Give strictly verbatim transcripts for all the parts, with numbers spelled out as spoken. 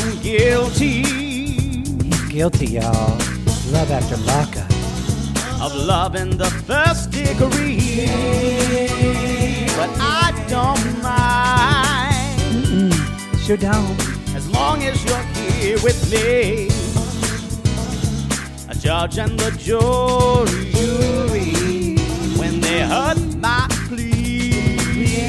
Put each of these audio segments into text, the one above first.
I'm guilty. He's guilty, y'all. Love after lockup. Of love in the first degree. But I don't mind. Mm-mm. Sure don't. As long as you're here with me. A judge and the jury, jury when they heard my plea,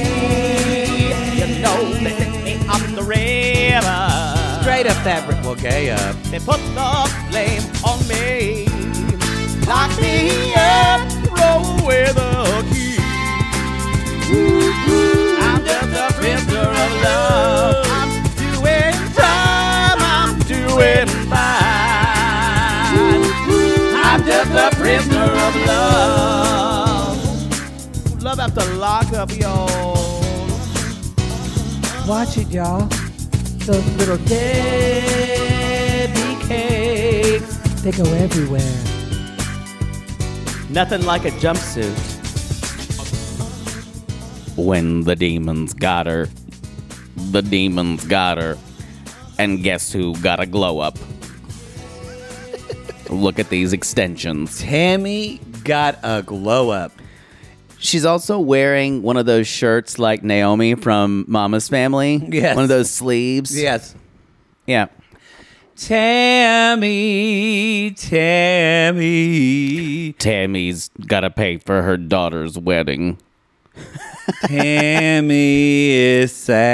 you know they sent me up the river. Straight up that river. Well, gay up. They put the blame on me. Lock me up, throw away the key. I'm just a prisoner of love. I'm doing time, I'm doing fine. I'm just a prisoner of love. Love after lockup, y'all. Watch it, y'all. Those little Debbie cakes. They go everywhere. Nothing like a jumpsuit. When the demons got her, the demons got her, and guess who got a glow up? Look at these extensions. Tammy got a glow up. She's also wearing one of those shirts like Naomi from Mama's Family. Yes. One of those sleeves. Yes. Yeah. Tammy, Tammy. Tammy's got to pay for her daughter's wedding. Tammy is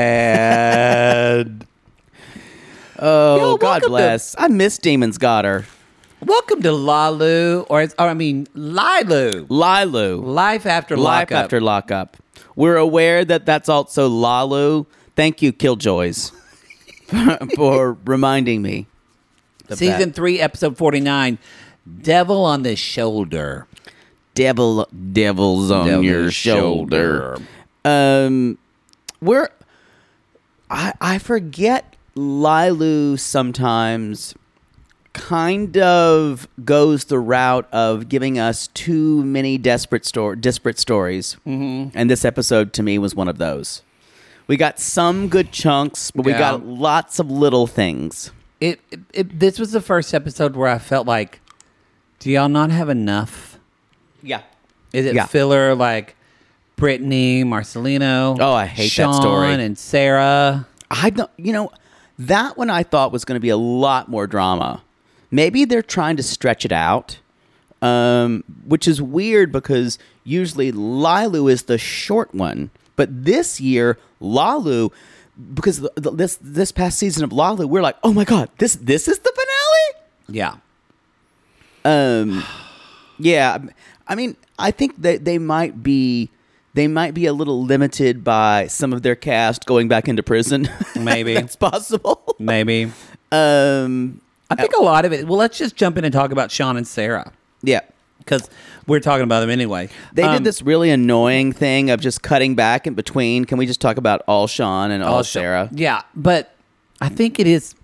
sad. Oh, Yo, God bless. To, I miss Demons Got Her. Welcome to Lalu, or, or I mean, Lilu. Lilu. Life after Life lockup. after lockup. We're aware that that's also Lalu. Thank you, Killjoys, for reminding me. Season that. three, episode forty-nine, Devil on the Shoulder. Devil, devils on Devil your shoulder. shoulder. Um, we're, I, I forget Lilu sometimes kind of goes the route of giving us too many desperate sto- disparate stories. Mm-hmm. And this episode, to me, was one of those. We got some good chunks, but we Yeah. got lots of little things. It, it, it This was the first episode where I felt like, do y'all not have enough? Yeah. Is it Yeah. filler like Brittany, Marcelino? Oh, I hate Sean that story. and Sarah. I don't, you know, that one I thought was going to be a lot more drama. Maybe they're trying to stretch it out, um, which is weird because usually Lilu is the short one. But this year, Lalu, because the, the, this this past season of Lalu, we're like, oh my God, this this is the finale? Yeah. Um, yeah. I mean, I think that they might be they might be a little limited by some of their cast going back into prison. Maybe. It's possible. Maybe. Um, I think a lot of it. Well, let's just jump in and talk about Sean and Sarah. Yeah. Because we're talking about them anyway. They Um, did this really annoying thing of just cutting back in between. Can we just talk about all Sean and all, all Sarah? Yeah, but I think it is.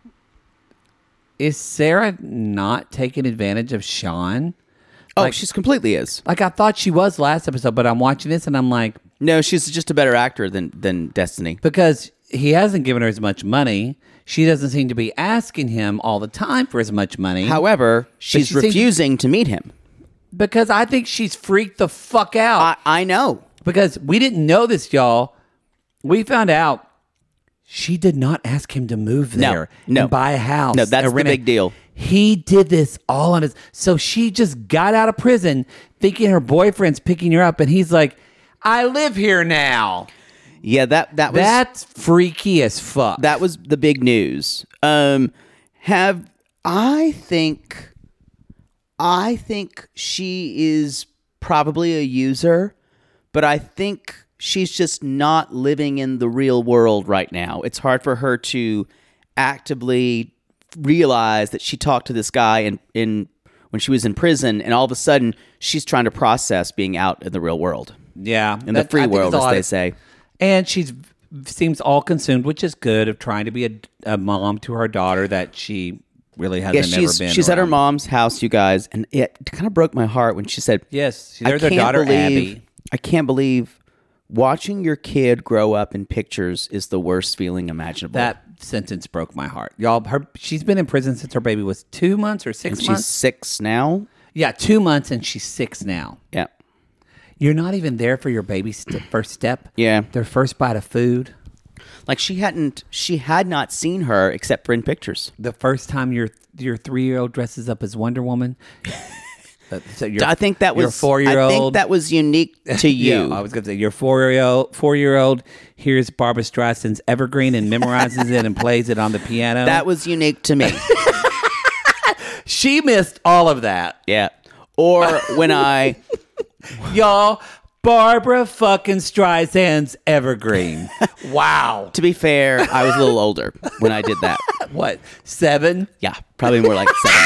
Is Sarah not taking advantage of Sean? Oh, Like- she's completely is. Like I thought she was last episode, but I'm watching this and I'm like, No, she's just a better actor than than Destiny. because he hasn't given her as much money. She doesn't seem to be asking him all the time for as much money. However, she's she seems- refusing to meet him. Because I think she's freaked the fuck out. I, I know. Because we didn't know this, y'all. We found out she did not ask him to move No, there no. and buy a house. No, that's and the rent a- big deal. He did this all on his. So she just got out of prison thinking her boyfriend's picking her up, and he's like, "I live here now." Yeah, that that was That's freaky as fuck. that was the big news. Um, have I think I think she is probably a user, but I think she's just not living in the real world right now. It's hard for her to actively realize that she talked to this guy in, in when she was in prison, and all of a sudden she's trying to process being out in the real world, yeah, in the that- I free think world, it's a as lot they of- say. And she's seems all consumed, which is good, of trying to be a, a mom to her daughter that she really hasn't Yeah, ever she's been. she's at her around. mom's house, you guys, and it kind of broke my heart when she said, Yes, I there's her can't daughter believe, Abby. I can't believe watching your kid grow up in pictures is the worst feeling imaginable. That sentence broke my heart, y'all. Her she's been in prison since her baby was two months or six And months. she's six now. Yeah, two months, and she's six now. Yeah. You're not even there for your baby's st- first step. Yeah. Their first bite of food. Like she hadn't, she had not seen her except for in pictures. The first time your your three year old dresses up as Wonder Woman. Uh, so your, I think that your was four year old. I think that was unique to you. Yeah, I was going to say your four year old. Four year old hears Barbra Streisand's Evergreen and memorizes it and plays it on the piano. That was unique to me. She missed all of that, Yeah. Or when I, y'all. Barbara fucking Streisand's Evergreen. Wow. to be fair, I was a little older when I did that. What? Seven? Yeah, probably more like seven.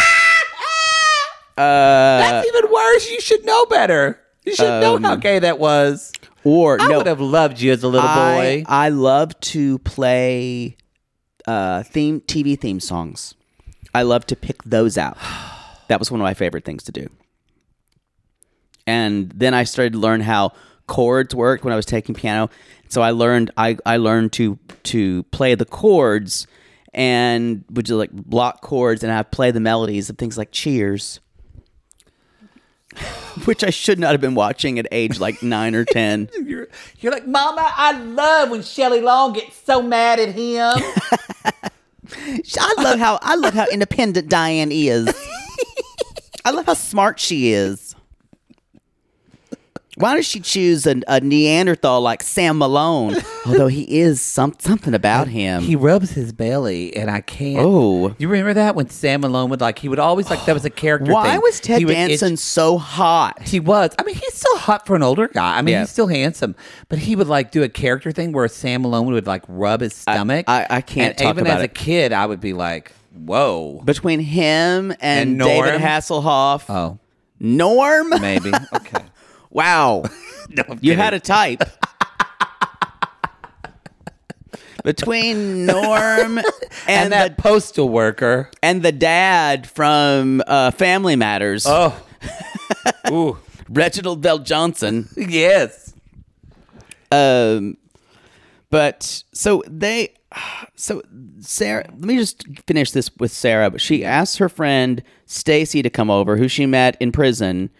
That's even worse. You should know better. You should know how gay that was. Or I no, would have loved you as a little I, boy. I love to play uh, theme T V theme songs. I love to pick those out. That was one of my favorite things to do. And then I started to learn how chords worked when I was taking piano. So I learned I, I learned to to play the chords and would just like block chords and I play the melodies of things like Cheers. Which I should not have been watching at age like nine or ten. You're, you're like, Mama, I love when Shelley Long gets so mad at him. I love how I love how independent Diane is. I love how smart she is. Why does she choose a, a Neanderthal like Sam Malone? Although he is some, something about him. He rubs his belly, and I can't. Oh. You remember that when Sam Malone would like, he would always like, that was a character Why thing. was Ted He would Danson itch- so hot? He was. I mean, he's still hot for an older guy. I mean, Yeah. he's still handsome. But he would like do a character thing where Sam Malone would like rub his stomach. I- I can't And talk even about as a it. kid, I would be like, whoa. Between him and, And David Norm? Hasselhoff. Oh, Norm? maybe. Okay. Wow. No, I'm You kidding. had a type. Between Norm and, and that the, postal worker. and the dad from uh, Family Matters, Oh. Ooh. Reginald Bell Johnson. Yes. Um, but so they, so Sarah. Let me just finish this with Sarah. But she asks her friend Stacy to come over, who she met in prison,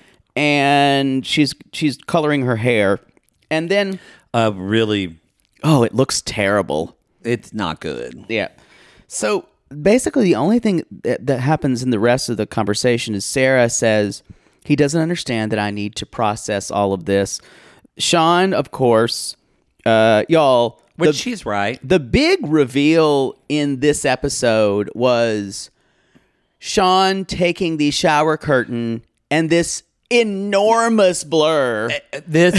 and she's she's coloring her hair, and then Uh, really, oh, it looks terrible. it's not good. Yeah. So basically, the only thing that, that happens in the rest of the conversation is Sarah says he doesn't understand that I need to process all of this. Sean, of course, uh, y'all. Which the, she's right. the big reveal in this episode was Sean taking the shower curtain and this enormous blur, This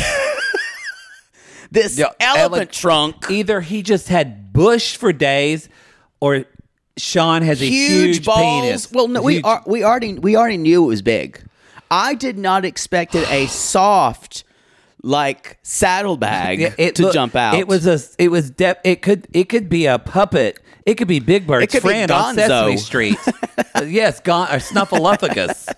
this Yeah, elephant ele- trunk, either he just had bush for days, or Sean has a huge, huge, balls. penis. Well, no, we Huge- are, we already we already knew it was big. I did not expect it a soft like saddlebag Yeah, it- to look, jump out. It was a. It was. De- it could. It could be a puppet. It could be Big Bird's It could be friend on Gonzo. Sesame Street. Uh, yes, Gon- or Snuffleupagus.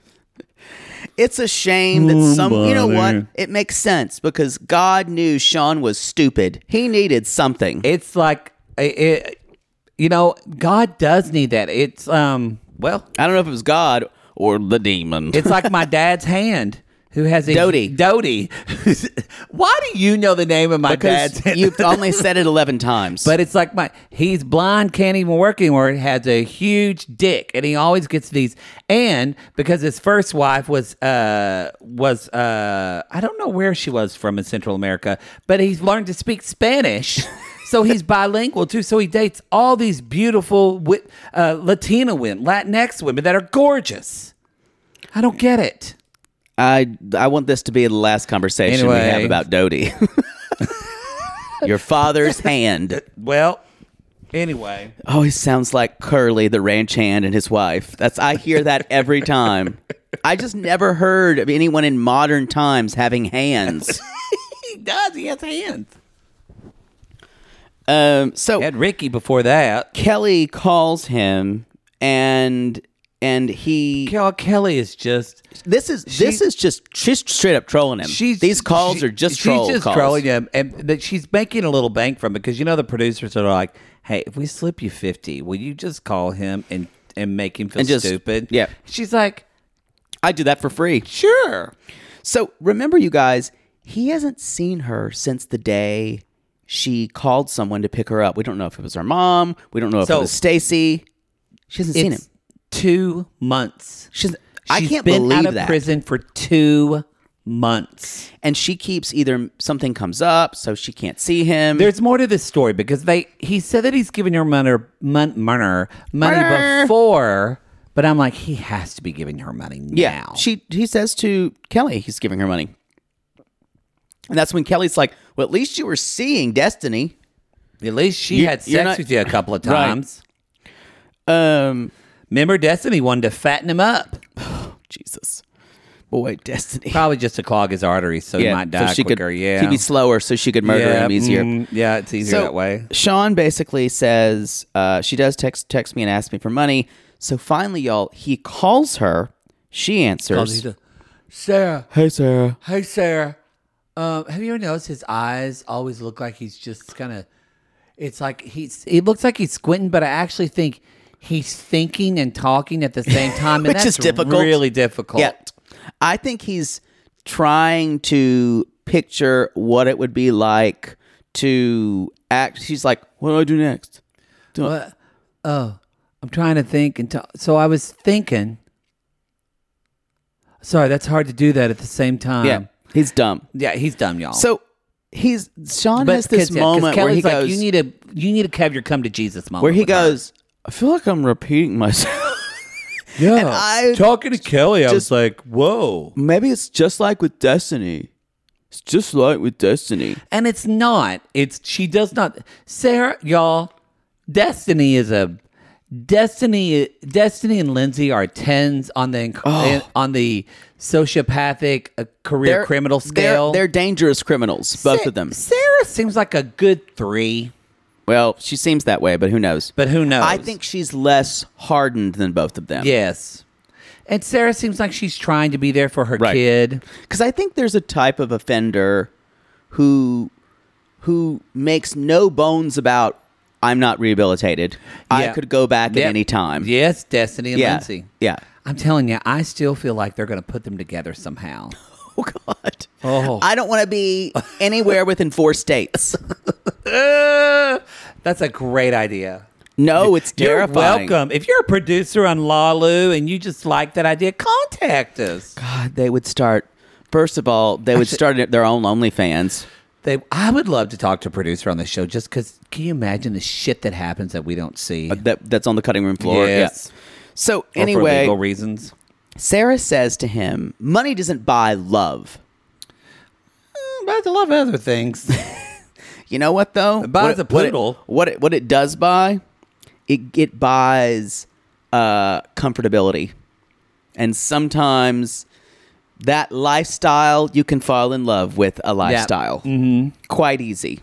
It's a shame that Oh, some, you know what? bother. It makes sense because God knew Sean was stupid. He needed something. It's like, it, it, you know, God does need that. It's um. Well, I don't know if it was God or the demon. it's like my dad's hand. Who has a Dodie. Dodie. Why do you know the name of my dad's because hand? you've only said it eleven times. But it's like my he's blind, can't even work anymore. It has a huge dick, and he always gets these. And because his first wife was uh was uh I don't know where she was from in Central America, but he's learned to speak Spanish. So he's bilingual too. So he dates all these beautiful wi- uh, Latina women, Latinx women that are gorgeous. I don't get it. I I want this to be the last conversation we have Anyway. about Dodie. Your father's hand. Well, anyway. Always sounds like Curly the ranch hand and his wife. That's I hear that every time. I just never heard of anyone in modern times having hands. He does. He has hands. Um, so Had Ricky before that. Kelly calls him and and he Kel- Kelly is just this is this She- is just she's straight up trolling him. she's These calls she- are just she's troll just calls. trolling him, and that she's making a little bank from it because you know the producers are like, hey, if we slip you fifty, will you just call him and, and make him feel And just- stupid? yeah. She's like, I do that for free. sure. So remember, you guys, he hasn't seen her since the day she called someone to pick her up. We don't know if it was her mom. We don't know if So- it was Stacy. She hasn't seen him. It's two months. She's. I She's can't been believe out of that. prison for two months. And she keeps either something comes up, so she can't see him. There's more to this story because they he said that he's giving her money money, money, money Money. before, but I'm like, he has to be giving her money now. yeah. She. He says to Kelly, he's giving her money, and that's when Kelly's like, "Well, at least you were seeing Destiny." At least she You- had you're sex not- with you a couple of Right. times. Um. Remember, Destiny wanted to fatten him up. Jesus. Boy, Destiny. Probably just to clog his arteries so he might die so she quicker. could, yeah. He'd be slower, so she could murder yeah, him easier. mm, yeah, it's easier So that way. Sean basically says uh, she does text text me and ask me for money. So finally, y'all, he calls her. She answers. Sarah, Hey, Sarah. hey Sarah. Um, have you ever noticed his eyes always look like he's just kind of? It's like he's. It looks like he's squinting, but I actually think he's thinking and talking at the same time, and Which that's is difficult. Really difficult. Yeah, I think he's trying to picture what it would be like to act. She's like, "What do I do next?" Do I- What? Oh, I'm trying to think and talk. So I was thinking. Sorry, that's hard to do that at the same time. yeah, he's dumb. yeah, he's dumb, y'all. So he's Sean But has this 'cause, yeah, 'cause moment where Kelly's he like, goes, you need to you need to have your come to Jesus moment. where he with her. goes, "I feel like I'm repeating myself." Yeah, And I talking to Kelly, I just- was like, whoa. Maybe it's just like with Destiny. It's just like with Destiny. And it's not. It's she does not. Sarah, y'all, Destiny is a Destiny. Destiny and Lindsay are tens on the Oh. on the sociopathic uh, career criminal scale. They're, they're dangerous criminals, both Sa- of them. Sarah seems like a good three, Well, she seems that way, but who knows? but who knows? I think she's less hardened than both of them. yes. And Sarah seems like she's trying to be there for her Right. kid. Because I think there's a type of offender who who makes no bones about, I'm not rehabilitated. I Yeah. could go back Yep. at any time. Yes, Destiny and yeah. Lindsay. Yeah. I'm telling you, I still feel like they're going to put them together somehow. Oh, God. Oh. I don't want to be anywhere within four states. Uh, that's a great idea. No, it's You're terrifying. welcome. If you're a producer on Lalu and you just like that idea, contact us. God, they would start. First of all, they would start their own OnlyFans. They, I would love to talk to a producer on the show just because can you imagine the shit that happens that we don't see? That that's on the cutting room floor. Yes. Yeah. So Or for anyway, legal reasons. Sarah says to him, "Money doesn't buy love." Mm, But I love other things. You know what though? It buys what, a poodle. What it, what it what it does buy, it it buys uh, comfortability, and sometimes that lifestyle you can fall in love with a lifestyle. Mm-hmm. Quite easy.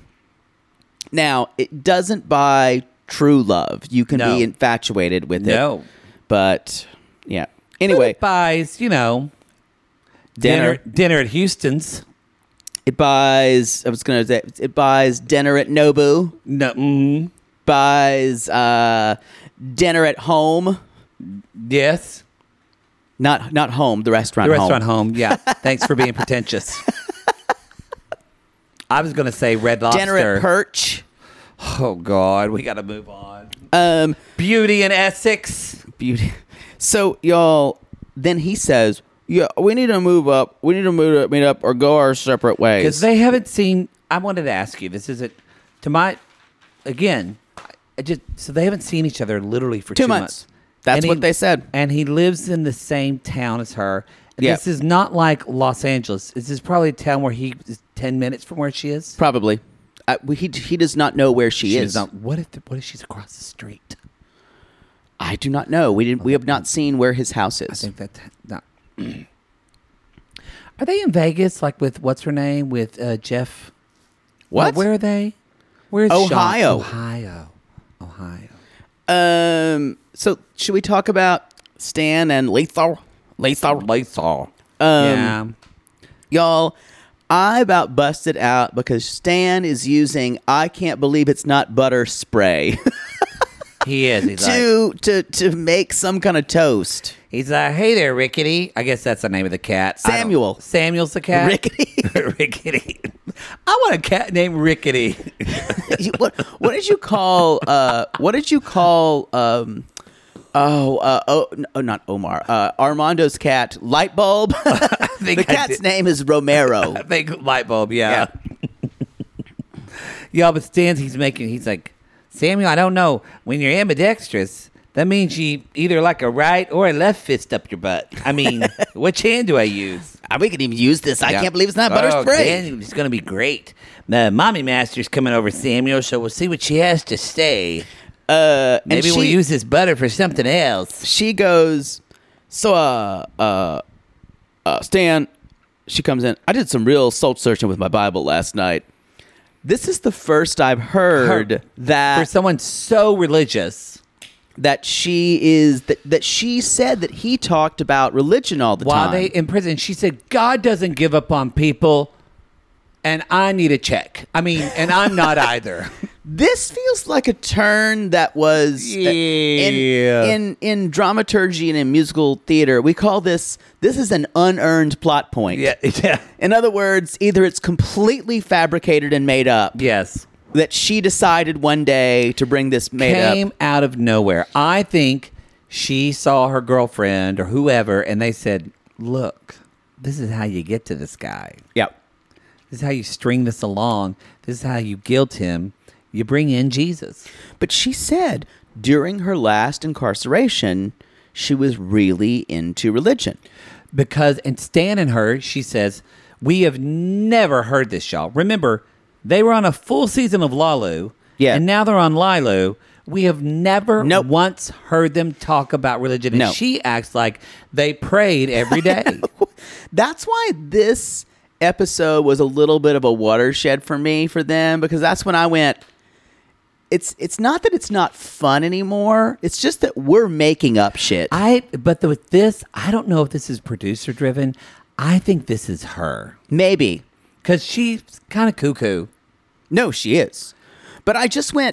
Now it doesn't buy true love. You can No. be infatuated with No. it, but yeah. Anyway, It buys, you know, Dinner. dinner, dinner at Houston's. it buys. I was gonna say it buys dinner at Nobu. No, mm, Buys uh, dinner at home. yes. Not not home, the restaurant The home. restaurant home. Yeah. Thanks for being pretentious. I was going to say Red Lobster. Dinner at Perch. Oh, God. We got to move on. Um, Beauty in Essex. beauty. So y'all, then he says, "Yeah, we need to move up. We need to move up, meet up, or go our separate ways." Because they haven't seen. I wanted to ask you. This isn't. To my. Again. I just So they haven't seen each other literally for two, Two months. That's And what he- they said. And he lives in the same town as her. Yeah. This is not like Los Angeles. This is probably a town where he is ten minutes from where she is. Probably. Uh, he he does not know where she, She is. does not- what if the, what if she's across the street? I do not know. We didn't. We have not seen where his house is. I think that no. Are they in Vegas? Like with what's her name with uh, Jeff? What? Uh, where are they? Where's Sean? Ohio. Ohio. Ohio. Um. So should we talk about Stan and Lethal? Lethal. Lethal. Um, yeah. Y'all, I about busted out because Stan is using I can't believe it's not butter spray He is. He's to like, to to make some kind of toast. he's like, hey there, Rickety. I guess that's the name of the cat. I don't- Samuel. Samuel's the cat. Rickety. Rickety. I want a cat named Rickety. You- what what did you call uh what did you call um oh uh oh no, not Omar uh Armando's cat Light Bulb? think The I cat's did. name is Romero. I think light bulb. Yeah. Yeah, but Stan's he's making. He's like, Samuel. I don't know. When you're ambidextrous, that means you either like a right or a left fist up your butt. I mean, which hand do I use? Uh, We can even use this. I Yeah. can't believe it's not butter Oh, spray. Dan, it's going to be great. The mommy master's coming over, Samuel, so we'll see what she has to say. Uh, and Maybe we'll she- use this butter for something else. She goes, so uh uh uh Stan. She comes in. I did some real soul searching with my Bible last night. This is the first I've heard Her- that For someone so religious, that she is that, that she said that he talked about religion all the while time. they in prison, she said, God doesn't give up on people, and I need a check. I mean, and I'm not either. This feels like a turn that was uh, Yeah. in, in in dramaturgy and in musical theater. We call this this is an unearned plot point. Yeah, yeah. In other words, either it's completely fabricated and made up Yes. that she decided one day to bring this made Came up. out of nowhere. I think she saw her girlfriend or whoever, and they said, look, this is how you get to this guy. Yeah. This is how you string this along. This is how you guilt him. You bring in Jesus. But she said during her last incarceration, she was really into religion. Because, and Stan and her, she says, we have never heard this, y'all. Remember, they were on a full season of Lalu. Yeah. And now they're on Lilu. We have never Nope. once heard them talk about religion. And No. she acts like they prayed every day. That's why this episode was a little bit of a watershed for me for them, because that's when I went, it's it's not that it's not fun anymore. It's just that we're making up shit. I, but the, with this, I don't know if this is producer driven. I think this is her. Maybe. Because she's kind of cuckoo. No, she is. But I just went,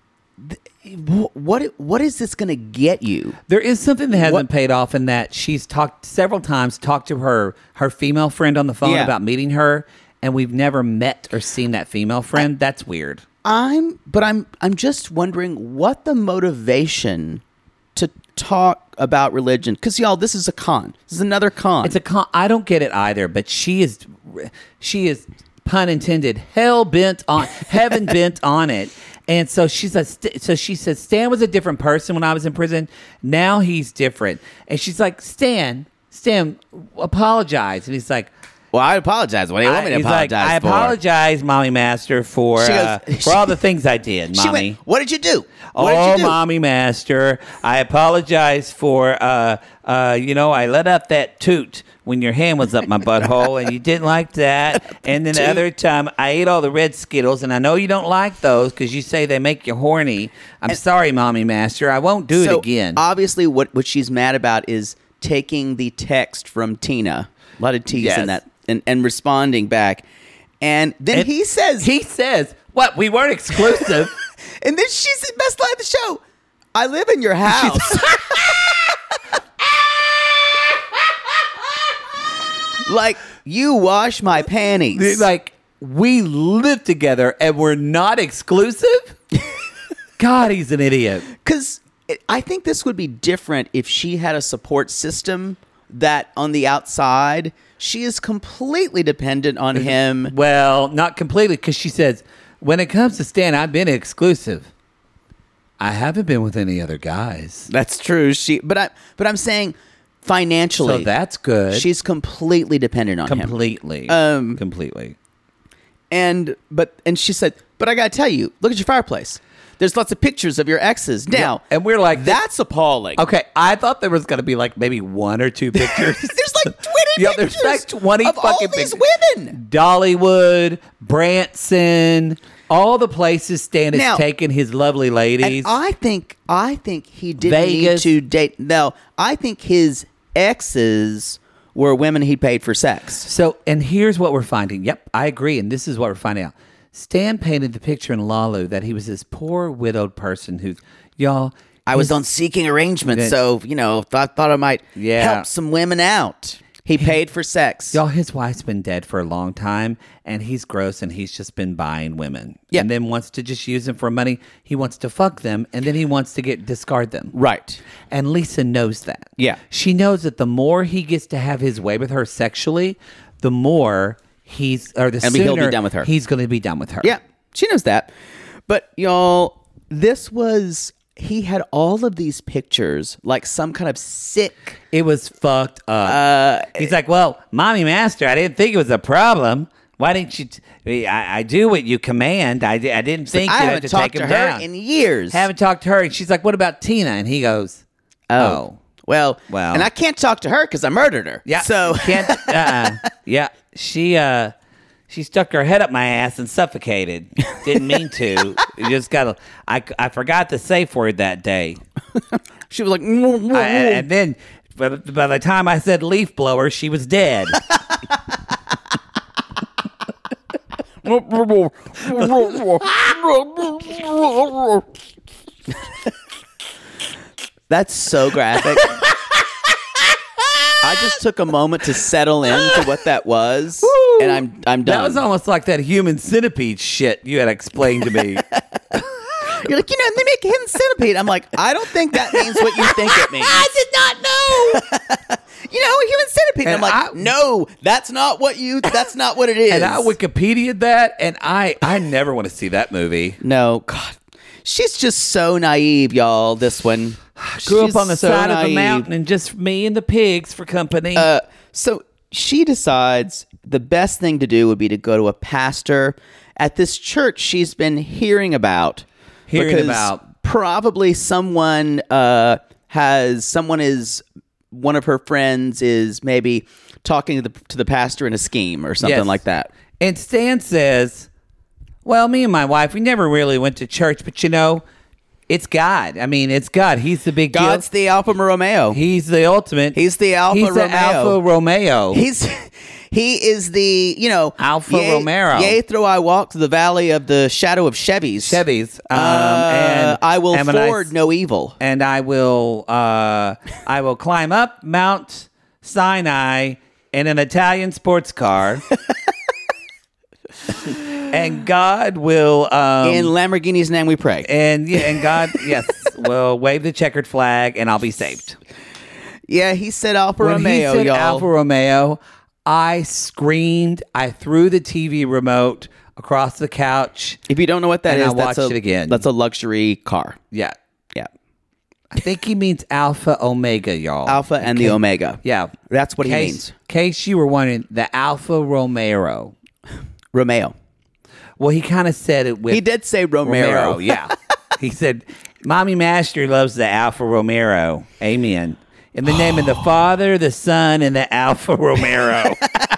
th- wh- what what is this going to get you? There is something that hasn't What- paid off in that she's talked several times, talked to her her female friend on the phone Yeah. about meeting her, and we've never met or seen that female friend. That's weird. I'm but I'm I'm just wondering what the motivation to talk about religion, because y'all, this is a con. This is another con. It's a con- I don't get it either, but she is she is pun intended hell bent on heaven bent on it. And so she's a st- so she says Stan was a different person when I was in prison. Now he's different. And she's like, Stan, Stan, apologize. And he's like, well, I apologize. What do you want me to he's like, apologize I for? apologize, Mommy Master, for She uh, goes- for all the things I did, She Mommy. went, what did you do? What Oh, did you do? Mommy Master, I apologize for, uh, uh, you know, I let up that toot when your hand was up my butthole, and you didn't like that. And then the Toot. other time, I ate all the red Skittles, and I know you don't like those because you say they make you horny. I'm sorry, Mommy Master. I won't do so it again. Obviously, what, what she's mad about is taking the text from Tina. A lot of T's Yes. in that. And, and responding back. And then And he says, he says, what, we weren't exclusive? and then she said, best line of the show, I live in your house. Like, you wash my panties. Like, we live together and we're not exclusive? God, he's an idiot. Because I think this would be different if she had a support system that on the outside, she is completely dependent on him. Well, not completely, because she says, when it comes to Stan, I've been exclusive. I haven't been with any other guys. That's true. She, but I, but I'm saying financially, So that's good. she's completely dependent on him. completely. Um, completely. And but and she said, but I gotta tell you, look at your fireplace. There's lots of pictures of your exes now, and we're like, that's appalling. Okay, I thought there was going to be like maybe one or two pictures. There's like twenty Yeah, pictures there's like twenty of all fucking these pictures. women. Dollywood, Branson, all the places Stan has Now- taken his lovely ladies. And I think I think he didn't Vegas. need to date. No, I think his exes were women he paid for sex. So, and here's what we're finding. Yep, I agree. And this is what we're finding out. Stan painted the picture in Lalu that he was this poor widowed person who, y'all. I was on Seeking Arrangements, That- so, you know, thought, thought I might Yeah. help some women out. He paid for sex. Y'all, his wife's been dead for a long time, and he's gross, and he's just been buying women. Yeah. And then wants to just use them for money. He wants to fuck them, and then he wants to get discard them. Right. And Lisa knows that. Yeah. She knows that the more he gets to have his way with her sexually, the more he's, or the And sooner he'll be done with her. he's going to be done with her. Yeah, she knows that. But, y'all, this was... He had all of these pictures, like some kind of sick... It was fucked up. Uh, he's like, well, Mommy Master, I didn't think it was a problem. Why didn't you? T- I, I do what you command. I, di- I didn't think I you had haven't to talked take to him her down. in years. Haven't talked to her. And she's like, what about Tina? And he goes, oh. Well, Well. and I can't talk to her because I murdered her. Yeah. So can't. Uh, yeah. She uh, she stuck her head up my ass and suffocated. Didn't mean to. You just gotta. I, I forgot the safe word that day. she was like, I, and then by, the- by the time I said leaf blower, she was dead. That's so graphic. I just took a moment to settle into what that was, and I'm I'm done. That was almost like that human centipede shit you had explained to me. You're like, you know, they make a hidden centipede. I'm like, I don't think that means what you think it means. I did not know. You know, a human centipede. And I'm like, I- no, that's not what you. That's not what it is. And I Wikipedia'd that, and I I never want to see that movie. No, God, she's just so naive, y'all. This one Grew She's up on the so side of a naive. mountain, and just me and the pigs for company. Uh, so she decides the best thing to do would be to go to a pastor at this church she's been hearing about. Hearing because about. probably someone uh, has someone is one of her friends is maybe talking to the to the pastor in a scheme or something Yes. like that. And Stan says, well, me and my wife, we never really went to church, but you know, it's God. I mean, it's God. He's the big God's deal. the Alpha Romeo. He's the ultimate. He's the Alpha He's the Romeo. Alpha Romeo. He's he is the you know Alpha yea, Romero. Yea, though I walk through the valley of the shadow of Chevys. Chevys. Um, Uh, and I will and when I- forward no evil. and I will uh, I will climb up Mount Sinai in an Italian sports car. And God will um, In Lamborghini's name we pray. and yeah, and God yes will wave the checkered flag and I'll be saved. Yeah, he said Alpha When Romeo, he said y'all. Alfa Romeo, I screamed. I threw the T V remote across the couch. If you don't know what that And is, I that's watched a, it again. That's a luxury car. Yeah, Yeah, I think he means Alpha Omega, y'all. Alpha and the Omega. Yeah, That's what he case, means. Case you were wondering, the Alfa Romero. Romeo. Well, he kind of said it with He did say Romero. Romero. Yeah, he said, "Mommy Master loves the Alfa Romero." Amen. In the name of the Father, the Son, and the Alfa Romero.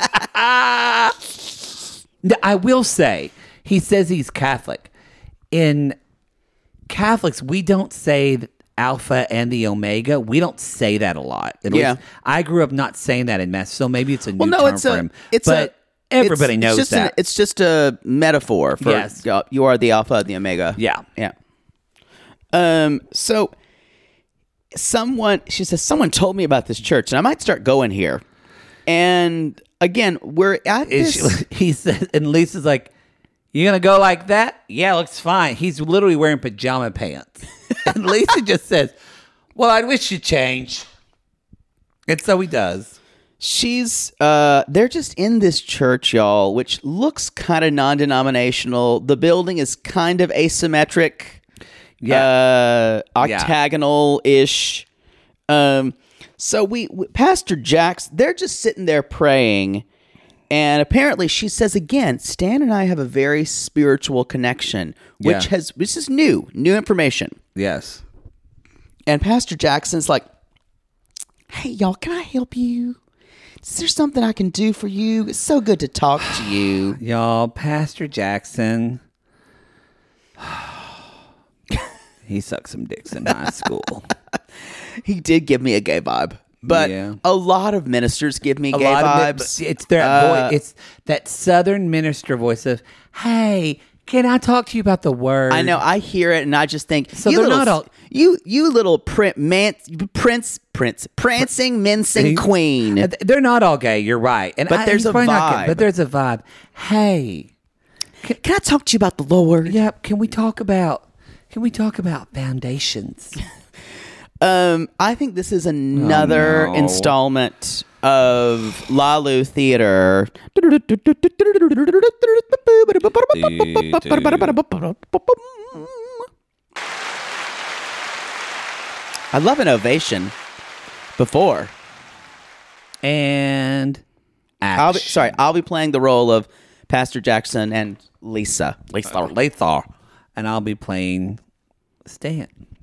I will say, he says he's Catholic. In Catholics, we don't say the Alpha and the Omega. We don't say that a lot. At Yeah. least I grew up not saying that in Mass, so maybe it's a new Well, no, term it's for a. him. It's but a. everybody it's, knows it's just that. An, it's just a metaphor for Yes. uh, you are the Alpha and the Omega. Yeah. Yeah. Um. So, someone she says someone told me about this church, and I might start going here. And again, we're at Is this. she, he said, and Lisa's like, "You gonna go like that? Yeah, looks fine." He's literally wearing pajama pants, and Lisa just says, "Well, I wish you'd change." And so he does. She's uh they're just in this church, y'all, which looks kind of non-denominational. The building is kind of asymmetric. Yeah. Uh octagonal-ish. Um so we, we Pastor Jax, they're just sitting there praying, and apparently she says again, Stan and I have a very spiritual connection, which Yeah. has this is new, new information. Yes. And Pastor Jackson's like, "Hey, y'all, can I help you? Is there something I can do for you? It's so good to talk to you." Y'all, Pastor Jackson, he sucked some dicks in high school. He did give me a gay vibe. but Yeah. a lot of ministers give me A gay lot vibes. of it, it's their Uh, voice. It's that Southern minister voice of, "Hey, can I talk to you about the word?" I know. I hear it, and I just think, So you they're little, not all- you, you little prin- man, prince, prince, prancing, mincing queen. Uh, They're not all gay. You're right. And But I- there's he's a probably not gay, vibe. But there's a vibe. Hey, Can I talk to you about the Lord? yeah. Can we talk about? Can we talk about foundations? Um, I think this is another no. installment of Lalu Theater. I love an ovation before. And action. I'll be, sorry, I'll be playing the role of Pastor Jackson and Lisa. Lisa. Lathar, and I'll be playing Stan.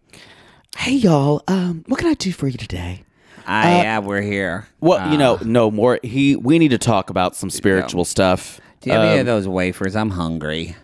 Hey, y'all. Um, what can I do for you today? I yeah, we're here. Well, you Uh, know, no more. He. We need to talk about some spiritual stuff. do you have any Um, of those wafers? I'm hungry.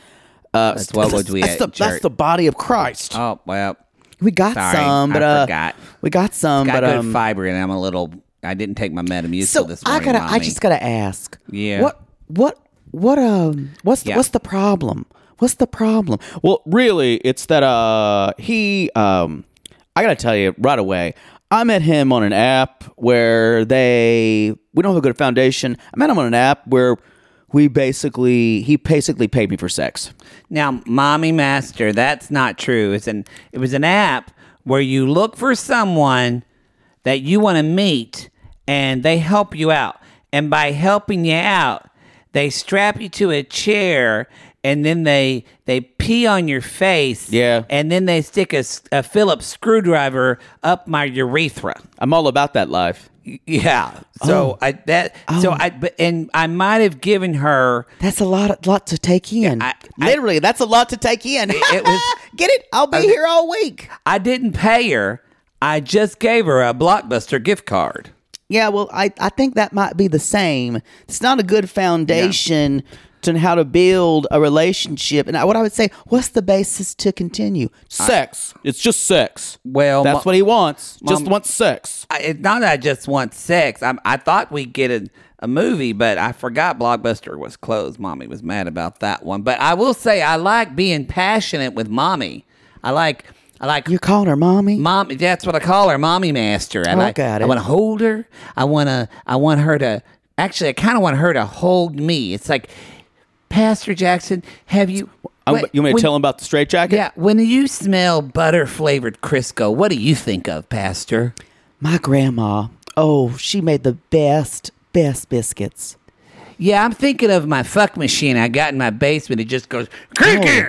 uh, That's what would we that's at the, church? that's the body of Christ. Oh well, We got sorry, some, but I uh, forgot. we got some, got but good um, fiber, and I'm a little. I didn't take my Metamucil so this I morning. gotta, I Mommy. just gotta ask. Yeah. What, what, what? Um, what's the, Yeah. what's the problem? What's the problem? Well, really, it's that uh, he um, I gotta tell you right away. I met him on an app where they we don't have a good foundation. I met him on an app where we basically he basically paid me for sex. Now, Mommy Master, that's not true. It's an it was an app where you look for someone that you want to meet and they help you out. And by helping you out, they strap you to a chair and then they they pee on your face. Yeah. And then they stick a, s- a Phillips screwdriver up my urethra. I'm all about that life. Yeah. So Oh. I that so Oh. I but and I might have given her That's a lot, lot to take in. I- I- Literally, that's a lot to take in. it was- Get it? I'll be here all week. I didn't pay her. I just gave her a Blockbuster gift card. Yeah, well, I, I think that might be the same. It's not a good foundation to how to build a relationship. And I- what I would say, what's the basis to continue? Sex. It's just sex. Well, That's Mo- what he wants. Just Mom- wants sex. I, it's not that I just want sex. I, I thought we'd get a, a movie, but I forgot Blockbuster was closed. Mommy was mad about that one. But I will say I like being passionate with Mommy. I like I like You're calling her mommy? Mommy. That's what I call her, Mommy Master. I Oh, like. got it. I want to hold her. I want to. I want her to. Actually, I kind of want her to hold me. It's like, Pastor Jackson, have you? I'm, Wait, you want me to when- tell him about the straitjacket? Yeah, when you smell butter flavored Crisco, what do you think of, Pastor? My grandma, oh, she made the best, best biscuits. Yeah, I'm thinking of my fuck machine I got in my basement. It just goes. Oh.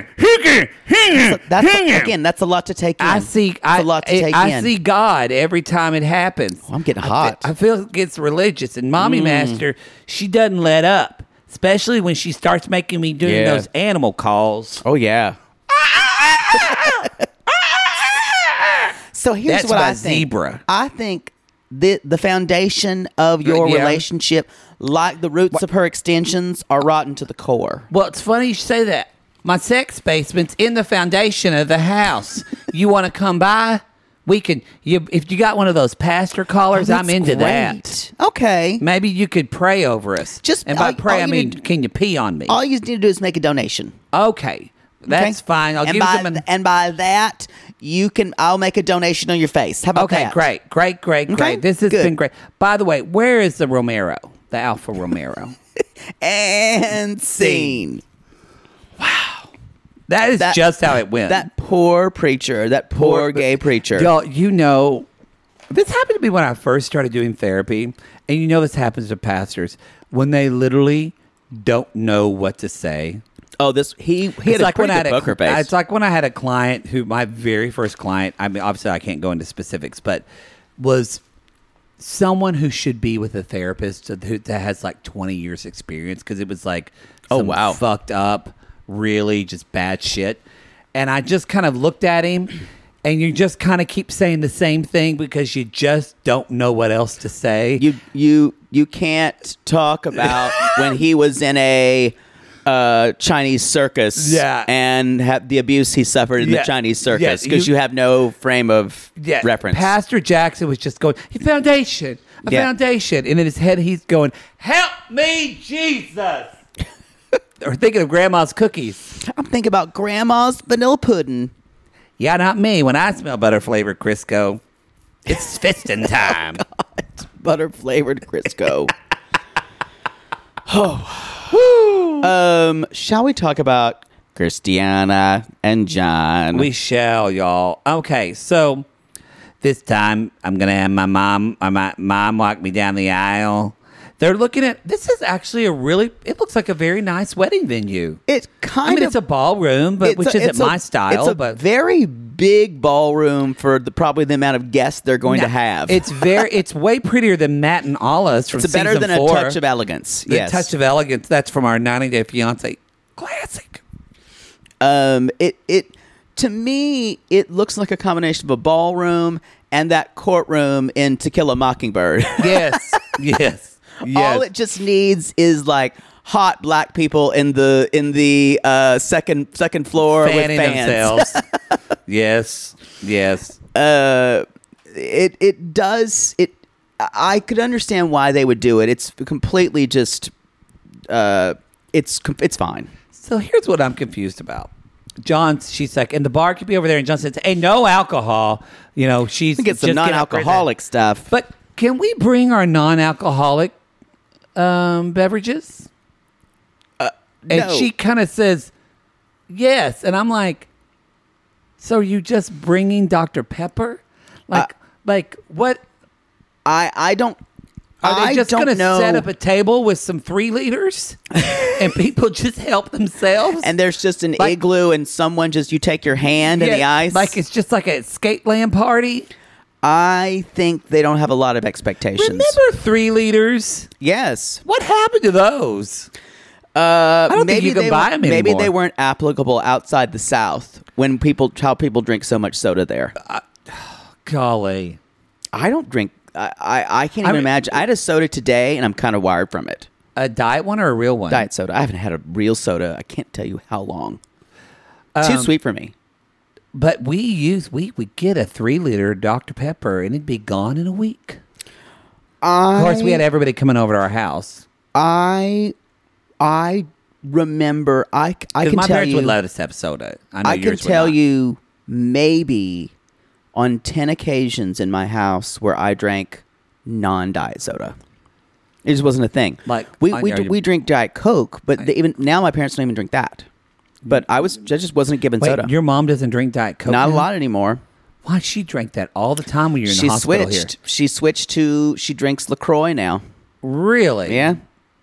That's again, that's a lot to take in. I see. It's I, a lot to I- take I in. see God every time it happens. I'm getting I fe- hot. I feel it gets religious, and Mommy Mm. Master, she doesn't let up, especially when she starts making me doing Yeah. those animal calls. Oh yeah. So here's That's what my I think. zebra. I think the the foundation of your Yeah. relationship, like the roots of her extensions, are rotten to the core. Well, it's funny you should say that. My sex basement's in the foundation of the house. You want to come by? We can. You, if you got one of those pastor collars, I'm Oh, That's into that. great. Okay. Maybe you could pray over us. Just- and by all- pray, all I you mean, need- can you pee on me? All you need to do is make a donation. Okay, that's okay? fine. I'll and give by them an. and by that you can. I'll make a donation on your face. How about Okay, that? great, great, great, Okay, great. This has good. been great. By the way, where is the Romero, the Alpha Romero? And scene. That is That- just how it went. That poor preacher. That poor, Poor- gay preacher. Y'all, you know, this happened to me when I first started doing therapy, and you know this happens to pastors when they literally don't know what to say. Oh, this he he It's had like a when pretty I had good a, poker face. It's like when I had a client who, my very first client. I mean, obviously I can't go into specifics, but was someone who should be with a therapist who that has like twenty years experience, because it was like Oh, some wow. fucked up, really just bad shit. And I just kind of looked at him, and you just kind of keep saying the same thing because you just don't know what else to say. you you you can't talk about when he was in a uh, Chinese circus, Yeah. and have the abuse he suffered in Yeah. the Chinese circus Yes, because you- you, have no frame of Yeah, reference. Pastor Jackson was just going, a foundation, a Yeah. foundation. And in his head, he's going, help me, Jesus. Or thinking of grandma's cookies. I'm thinking about Grandma's vanilla pudding. Yeah, not me. When I smell butter flavored Crisco, it's fisting time. Butter flavored Crisco. oh. Um, shall we talk about Christiana and John? We shall, y'all. Okay, so this time I'm gonna have my mom or my mom walk me down the aisle. They're looking at this is actually a really it looks like a very nice wedding venue. It kind I mean, of it's a ballroom, but it's which a- isn't it's a- my style. It's a but very big ballroom for the probably the amount of guests they're going to No, have. It's very it's way prettier than Matt and Alla's from It's better season than four. a touch of elegance. The yes. touch of elegance. That's from our ninety Day Fiance classic. Um, it it to me it looks like a combination of a ballroom and that courtroom in To Kill a Mockingbird. Yes, yes, yes. All it just needs is like hot black people in the in the uh, second second floor fanning with fans. themselves. Yes, yes. Uh, it it does it. I could understand why they would do it. It's completely just. Uh, it's it's fine. So here's what I'm confused about. John, she's like, and the bar could be over there. And John says, hey, no alcohol. You know, she's I think it's some just getting up for non-alcoholic that. stuff. But can we bring our non-alcoholic um, beverages? And no. she kind of says, yes. And I'm like, so are you just bringing Doctor Pepper? Like, Uh, like what? I I don't. Are they I just don't going to know. set up a table with some three liters and people just help themselves? And there's just an Like- igloo, and someone just you take your hand in the Yeah, ice. Like it's just like a skate land party. I think they don't have a lot of expectations. Remember three liters? Yes. What happened to those? Uh, don't think maybe you can they buy were- 'em Maybe anymore. they weren't applicable outside the South when people how people drink so much soda there. Golly. I don't drink. I I, I can't I even mean- imagine. I had a soda today, and I'm kind of wired from it. A diet one or a real one? Diet soda. I haven't had a real soda. I can't tell you how long. Too Um, sweet for me. But we use, we would get a three liter Doctor Pepper and it'd be gone in a week. I, Of course, we had everybody coming over to our house. I I remember. I c- I 'Cause can my tell parents you. would let us have soda. I, know I can yours would tell not. you maybe on ten occasions in my house where I drank non-diet soda. It just wasn't a thing. Like, we on we, your- we drink Diet Coke, but they even now my parents don't even drink that. But I was I just wasn't given Wait, soda. your mom doesn't drink Diet Coke? Not a now? lot anymore. Why? She drank that all the time when you were in She the hospital switched. here. She switched to she drinks LaCroix now. Really? Yeah.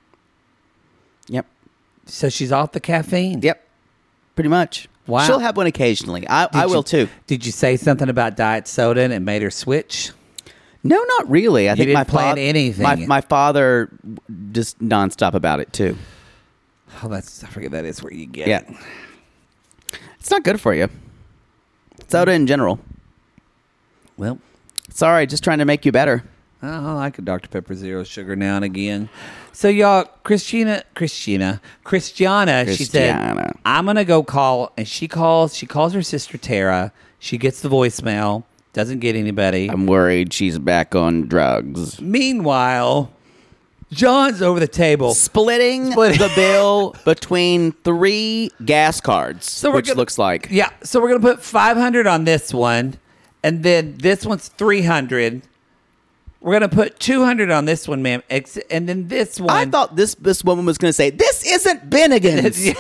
Yep. So she's off the caffeine? Yep. Pretty much. Wow. She'll have one occasionally. I, I Did will you- too. Did you say something about diet soda and it made her switch? No, not really. I think didn't my plan fa- anything. My, my father just nonstop about it too. Oh, that's I forget that is where you get Yeah. it. It's not good for you. Soda in general. Well, Sorry, just trying to make you better. I like a Doctor Pepper Zero Sugar now and again. So y'all, Christina, Christina, Christiana, she said, Christiana. I'm going to go call. And she calls, she calls her sister Tara. She gets the voicemail, doesn't get anybody. I'm worried she's back on drugs. Meanwhile, John's over the table. Splitting, Splitting. the bill between three gas cards, So we're which gonna- looks like. Yeah, so we're going to put five hundred on this one. And then this one's three hundred. We're going to put two hundred on this one, ma'am. Ex- And then this one. I thought this this woman was going to say, "This isn't Bennigan's. we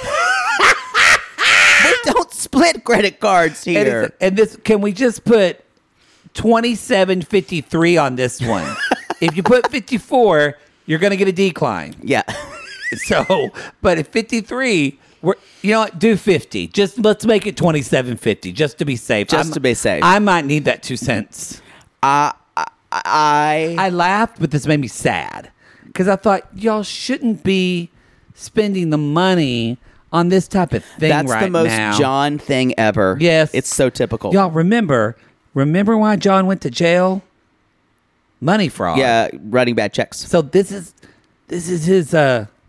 don't split credit cards And, here." it's- and this, can we just put twenty-seven fifty-three on this one? If you put fifty-four, you're going to get a decline. Yeah. So, but at fifty-three, we're you know what? Do fifty. Just let's make it twenty-seven fifty, just to be safe. Just I'm- to be safe. I might need that two cents. I I I laughed, but this made me sad because I thought y'all shouldn't be spending the money on this type of thing that's right the most now. John thing ever. Yes, It's so typical. Y'all remember? Remember why John went to jail? Money fraud. Yeah, writing bad checks. So this is this is his uh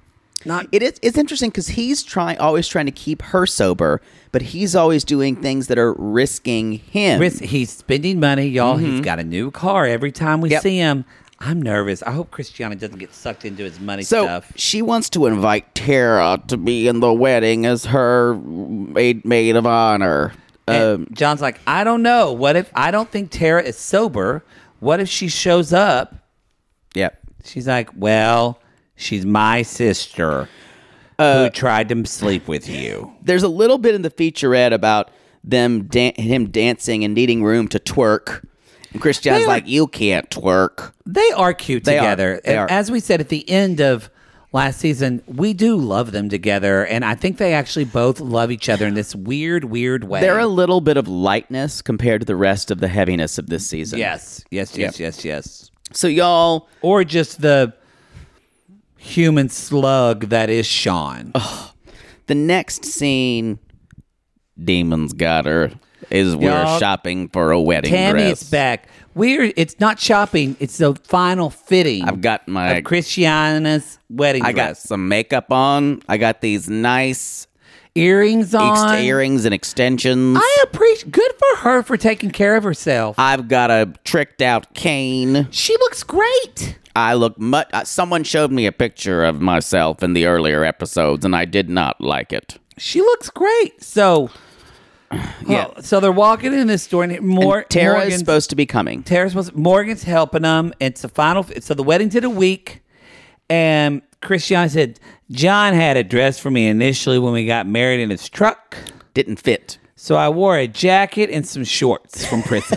not. It is. It's interesting because he's trying, always trying to keep her sober, but he's always doing things that are risking him. Risk, he's spending money, y'all. He's got a new car every time we Yep. see him. I'm nervous. I hope Christiana doesn't get sucked into his money So stuff. she wants to invite Tara to be in the wedding as her maid, maid of honor. And Um, John's like, I don't know. What if I don't think Tara is sober? What if she shows up? yep. She's like, well, she's my sister Uh, who tried to sleep with you. There's a little bit in the featurette about them dan- him dancing and needing room to twerk. And Christiana's They are- like, you can't twerk. They are cute They are. together. They And are. as we said at the end of last season, we do love them together. And I think they actually both love each other in this weird, weird way. They're a little bit of lightness compared to the rest of the heaviness of this season. yes, yes, yes, yes, yes. So y'all, Or just the human slug that is Sean. the next scene, Demon's got her, is we're Y'all, shopping for a wedding Tammy dress. is back. We're it's not shopping, it's the final fitting I've got my, of Christiana's wedding I got dress. some makeup on. I got these nice Earrings on. ex- earrings and extensions. I appreciate good for her for taking care of herself. I've got a tricked out cane. She looks great. I look much. Uh, someone showed me a picture of myself in the earlier episodes, and I did not like it. She looks great. So, Yeah. oh, so they're walking in this store, and more And Tara Morgan's, is supposed to be coming. Tara's supposed. Morgan's helping them. It's the final. So the wedding's in a week, and Christiana said John had a dress for me initially when we got married in his truck. Didn't fit. So I wore a jacket and some shorts from prison.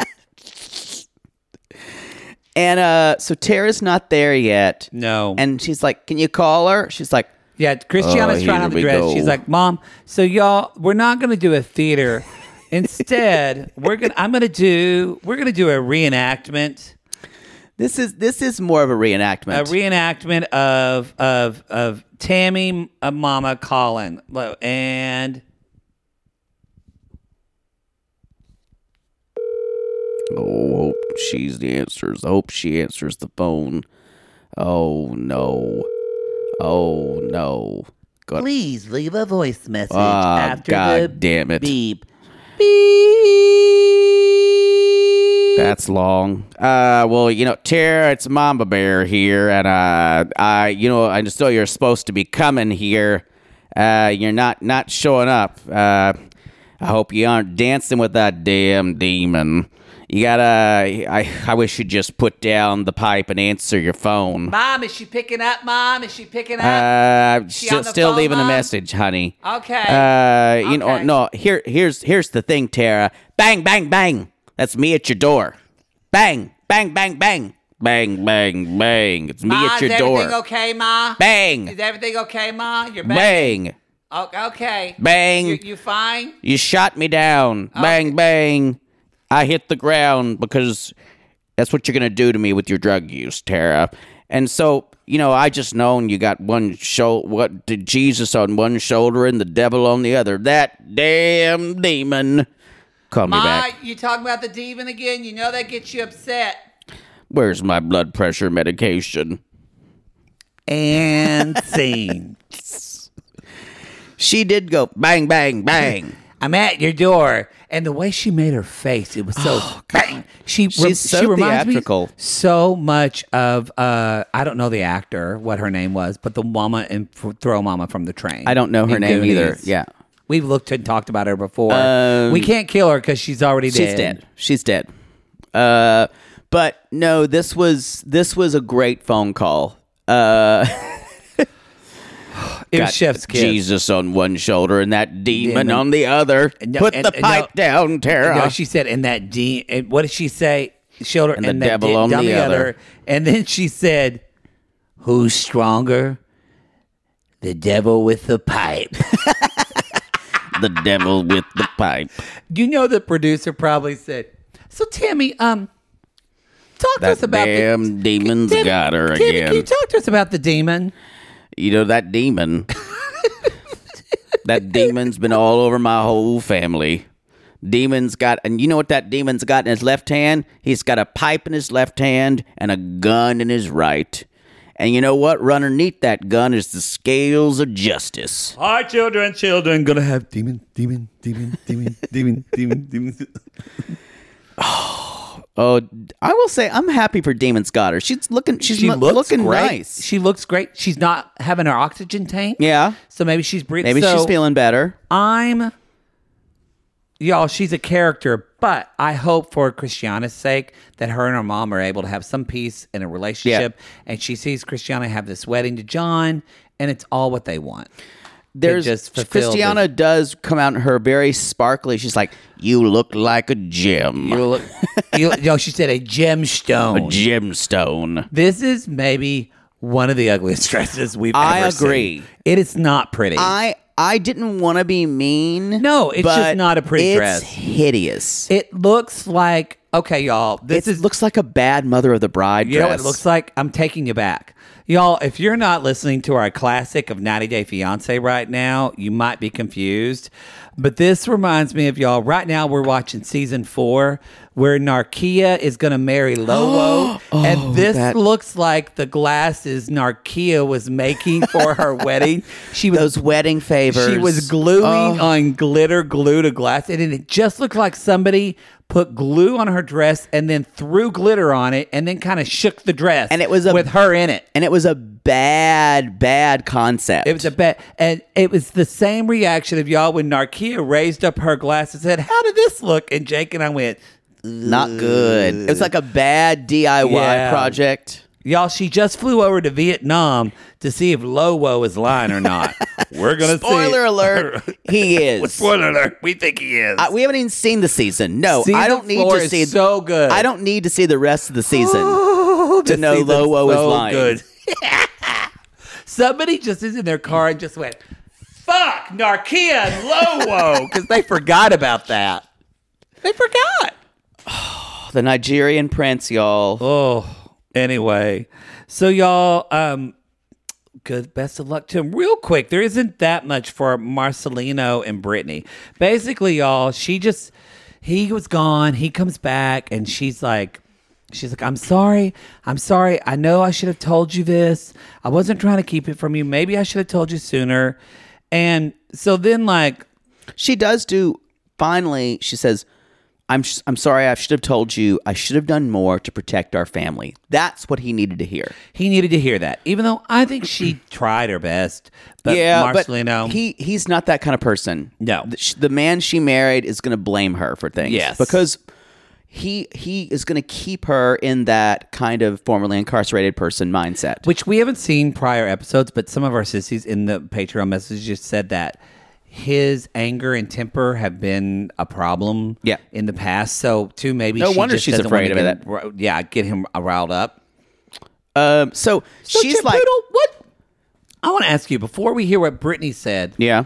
And uh, so Tara's not there yet. No. And she's like, "Can you call her?" She's like, Yeah, Christiana's Oh, trying here on the we dress. go. She's like, "Mom, so y'all, we're not going to do a theater. Instead, we're going to I'm going to do we're going to do a reenactment. "This is this is more of a A reenactment." reenactment of of of Tammy, uh, Mama Colin, and oh, hope she's the answers. Hope she answers the phone. Oh no. Oh no. God, please leave a voice message Ah, after God the damn it. beep. Beep. That's long. Uh, well, you know, Tara, it's Mamba Bear here, and uh, I, you know, I just know you're supposed to be coming here. Uh, you're not not showing up. Uh, I hope you aren't dancing with that damn demon. You gotta. I I wish you'd just put down the pipe and answer your phone. Mom, is she picking up? Mom, is she picking up? Uh, She still on the still phone, leaving a Mom? message, honey. Okay. Uh, you know, Okay. no. Here, here's here's the thing, Tara. Bang, bang, bang. That's me at your door. Bang, bang, bang, bang, bang, bang, bang. It's me Ma, at your is door. everything okay, Ma? Bang, Is everything okay, Ma? You're bang. bang. Oh, okay. Bang. You, you fine? You shot me down. Bang, bang. I hit the ground because that's what you're gonna do to me with your drug use, Tara. And so, you know, I just known you got one show. What did Jesus on one shoulder and the devil on the other? That damn demon. Call me Ma, back. you talking about the demon again? You know that gets you upset. Where's my blood pressure medication? And scene. She did go bang, bang, bang. I'm at your door. And the way she made her face, it was so bang. She, She's so she reminds theatrical. me so much of, uh, I don't know the actor, what her name was, but the mama in Throw Mama from the Train. I don't know her in name either. Goonies. Yeah. We've looked and talked about her before. Um, we can't kill her because she's already She's dead. dead. She's dead. Uh, but no, this was this was a great phone call. Uh, It was got Chef's Kiss. Jesus on one shoulder and that demon Demon. on the other. No, Put and- the and pipe no- down, Tara. No, she said, and that D. And what did she say? Shoulder And and, the that devil di- on down the other. And then she said, "Who's stronger? The devil with the pipe." The devil with the pipe. You know, the producer probably said, "So Tammy, um, talk to That us about damn the demon's Tammy, got her Tammy, again. Can you talk to us about the demon?" You know, that demon. That demon's been all over my whole family. Demon's got, and you know what that demon's got in his left hand? He's got a pipe in his left hand and a gun in his right. And you know what? Run underneath that gun is the scales of justice. Our children, children, gonna have demon, demon, demon, demon, demon, demon, demon. Oh, I will say I'm happy for Damon Scott. She's looking. She's She m- looks looking great. nice. She looks great. She's not having her oxygen tank. Yeah. So maybe she's breathing. Maybe so she's feeling better. I'm, y'all, she's a character, but I hope for Christiana's sake that her and her mom are able to have some peace in a relationship. And she sees Christiana have this wedding to John, and it's all what they want. There's just fulfill Christiana the- does come out in her very sparkly. She's like, "You look like a gem, You look, you, you know, she said a a gemstone. gemstone." This is maybe one of the ugliest dresses we've I ever agree. seen. It is not pretty. I I didn't want to be mean. No, it's just but not a pretty it's dress. hideous. it looks like, okay, y'all, this It is looks like a bad Mother of the Bride You know dress. what it looks like? I'm taking you back. Y'all, if you're not listening to our classic of ninety Day Fiancé right now, you might be confused. But this reminds me of y'all. Right now, we're watching season four where Narkia is going to marry Lowo. and this that- looks like the glasses Narkia was making for her wedding. She was Those wedding favors. she was gluing Oh. on glitter glue to glass, and it just looked like somebody put glue on her dress and then threw glitter on it and then kind of shook the dress. And it was a- with her in it. And it was a bad, bad concept. It was a bet, and it was the same reaction of y'all when Narkia raised up her glass and said, "How did this look?" And Jake and I went, not good. It was like a bad D I Y Yeah. project. "Y'all, she just flew over to Vietnam to see if Lowo is lying or not." We're gonna Spoiler see. alert, he is. Spoiler alert. We think he is. I, we haven't even seen the season. No, Season I don't need four to is see. so good. I don't need to see the rest of the season Oh, to the know season's Lowo is so lying. good. Somebody just is in their car and just went, "Fuck Narkia and Lowo," because they forgot about that. They forgot. The Nigerian prince, y'all. Oh, anyway, so y'all, um, good. Best of luck to him. Real quick, there isn't that much for Marcelino and Brittany. Basically, y'all, she just he was gone. He comes back, and she's like. She's like, I'm sorry. I'm sorry. I know I should have told you this. I wasn't trying to keep it from you. Maybe I should have told you sooner. And so then, like, She does do. Finally, she says, "I'm sh- I'm sorry. I should have told you. I should have done more to protect our family." That's what he needed to hear. he needed to hear that, even though I think she tried her best. But yeah, Marcelino, but he he's not that kind of person. No. the, sh- the man she married is going to blame her for things. Yes. because he he is going to keep her in that kind of formerly incarcerated person mindset. which we haven't seen prior episodes, but some of our sissies in the Patreon messages said that his anger and temper have been a problem Yeah. in the past. So, too, maybe No she wonder just she's doesn't afraid wanna of get him- Yeah, get him riled up. Um, so, So, she's Chip like, Poodle, what? I want to ask you before we hear what Brittany said. yeah,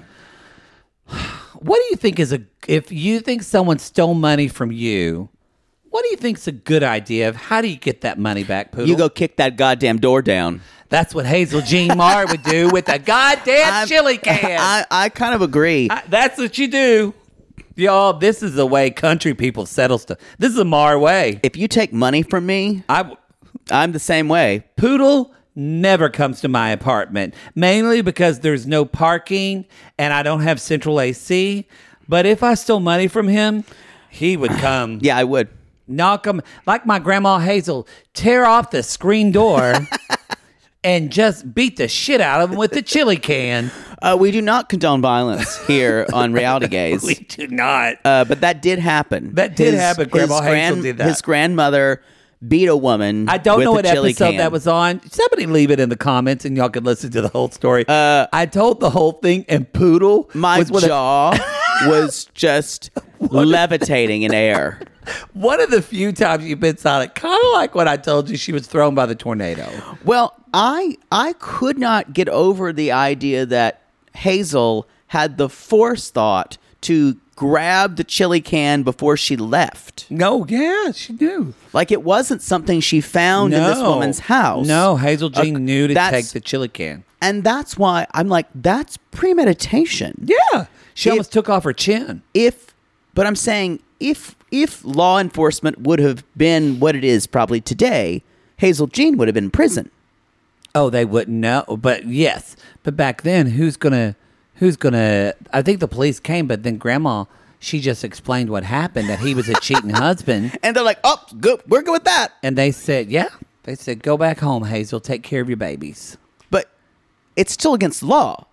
What do you think is a if you think someone stole money from you? What do you think's a good idea of how do you get that money back, Poodle? you go kick that goddamn door down. That's what Hazel Jean Marr would do with a goddamn I'm- chili can. I, I kind of agree. I- that's what you do. Y'all, this is the way country people settle stuff. This is a Mar way. if you take money from me, I w- I'm the same way. Poodle never comes to my apartment, mainly because there's no parking and I don't have central A C. But if I stole money from him, he would come. Yeah, I would. Knock him like my grandma Hazel, tear off the screen door and just beat the shit out of him with the chili can. Uh, we do not condone violence here on Reality Gaze. We do not. Uh, but that did happen. That did happen. Grandma Hazel did that. His grandmother beat a woman. I don't with know a what chili episode can. that was on. Somebody leave it in the comments and y'all can listen to the whole story. Uh, I told the whole thing, and Poodle My was one of, jaw was just levitating in air. one of the few times you've been silent, kind of like when I told you she was thrown by the tornado. Well, I I could not get over the idea that Hazel had the forethought to grab the chili can before she left. No, yeah, she knew. Like it wasn't something she found in this No. woman's house. No, Hazel Jean Uh, knew to that's- take the chili can. And that's why I'm like, that's premeditation. Yeah, she If- almost took off her chin. If, but I'm saying if if law enforcement would have been what it is probably today, Hazel Jean would have been in prison. Oh, they wouldn't know. But yes, but back then, who's gonna, who's gonna? I think the police came, but then Grandma, she just explained what happened, that he was a cheating husband, And they're like, oh, good, we're good with that. and they said, yeah, they said, go back home, Hazel, take care of your babies. But it's still against the law.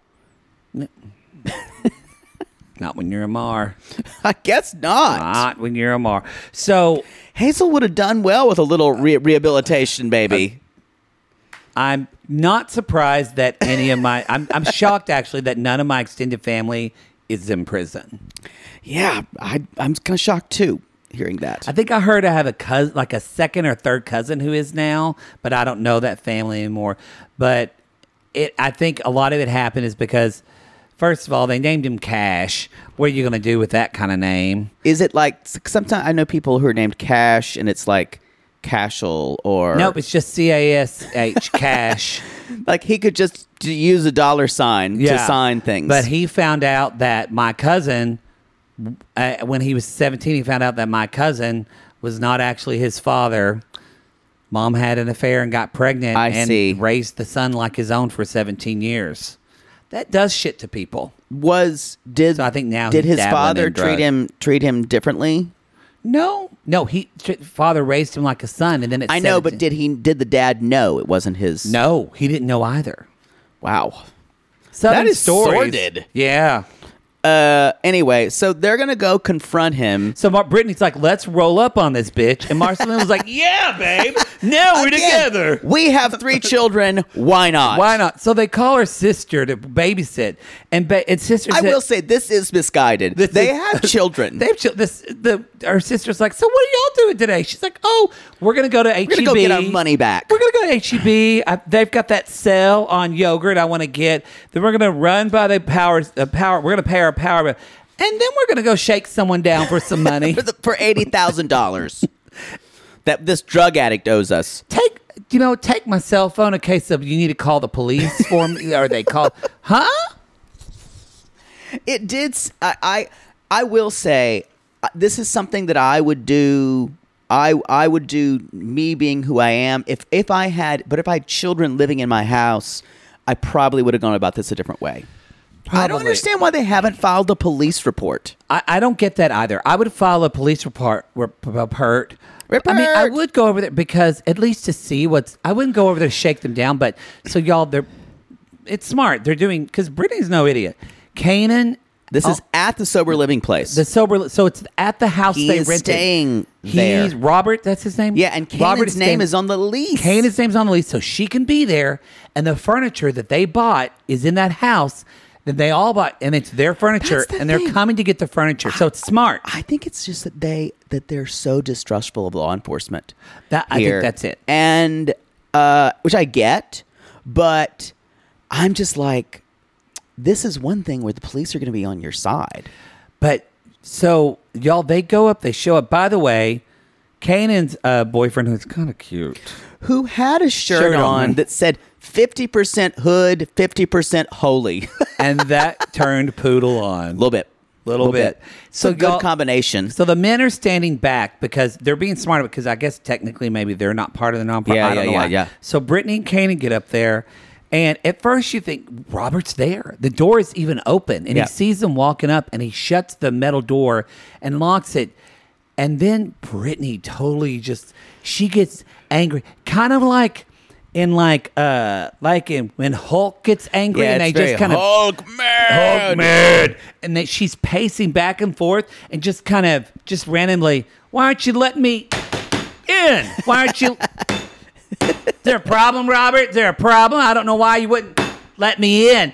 Not when you're a Mar. I guess not. Not when you're a Mar. So Hazel would have done well with a little re- rehabilitation, baby. I'm not surprised that any of my. I'm I'm shocked actually that none of my extended family is in prison. Yeah, I, I'm kind of shocked too, hearing that. I think I heard I have a cousin, like a second or third cousin who is now, but I don't know that family anymore. But it, I think a lot of it happened is because, first of all, they named him Cash. What are you going to do with that kind of name? Is it like, sometimes I know people who are named Cash, and it's like Cashel or... Nope, it's just C A S H, Cash. Like he could just d- use a dollar sign to sign things. But he found out that my cousin, uh, when he was seventeen, he found out that my cousin was not actually his father. Mom had an affair and got pregnant I and see. raised the son like his own for seventeen years. That does shit to people. was did So I think now did he's his dabbling father in treat drugs. him treat him differently? No, no, he father raised him like a son, and then at I know, but seventeen did he? Did the dad know it wasn't his? no, he didn't know either. Wow. Southern That is stories. sordid. Yeah. Uh. Anyway, so they're gonna go confront him. So Mar- Brittany's like, let's roll up on this bitch. And Marceline was like, yeah, babe. Now we're Again, together. We have three children. Why not? Why not? So they call her sister to babysit. And, ba- and sister I said, will say this is misguided. This they is- have children. They have chil- this. The our sister's like, so what are y'all doing today? She's like, oh, we're gonna go to H E B. We're gonna go get our money back. We're gonna go to H E B. I, they've got that sale on yogurt I want to get. Then we're gonna run by the power. The power. We're gonna pay our power bill, and then we're gonna go shake someone down for some money. for, the, for eighty thousand dollars that this drug addict owes us. Take you know, take my cell phone in case of you need to call the police for me, or they call, huh? It did. s- I. I, I will say uh, this is something that I would do. I I would do, me being who I am. If if I had, but if I had children living in my house, I probably would have gone about this a different way. I don't Probably. understand why they haven't filed a police report. I, I don't get that either. I would file a police report. Report. I mean, I Report. would go over there because at least to see what's. I wouldn't go over there to shake them down, but so y'all, they're. It's smart. They're doing because Brittany's no idiot. Kanan. This is at the sober living place. the sober. So it's at the house He they is rented. staying He's there. Robert. That's his name. Yeah, and Robert Kanan's name staying- is on the lease. Kanan's name's on the lease, so she can be there. And the furniture that they bought is in that house that they all bought, and it's their furniture, That's the and they're thing. coming to get the furniture. So it's smart. I think it's just that they that they're so distrustful of law enforcement. That- I think here. that's it. And uh, which I get, but I'm just like, this is one thing where the police are going to be on your side. But so y'all, they go up, they show up. By the way, Kanan's uh, boyfriend, who's kind of cute. Who had a shirt, Shirt on. on that said fifty percent hood, fifty percent holy. And that turned Poodle on. A little bit. Little bit. So So good y'all- combination. So the men are standing back because they're being smart because I guess technically maybe they're not part of the nonprofit. Yeah, I don't yeah, know yeah, why. yeah. So Brittany and Kanan get up there, and at first you think Robert's there. The door is even open, and Yeah. he sees them walking up, and he shuts the metal door and locks it. And then Brittany totally just she gets angry, kind of like in like uh like in when Hulk gets angry Yeah, and they it's very just kind of Hulk mad. Hulk mad. And that she's pacing back and forth and just kind of just randomly, why aren't you letting me in? Why aren't you? Is there a problem, Robert? Is there a problem? I don't know why you wouldn't let me in.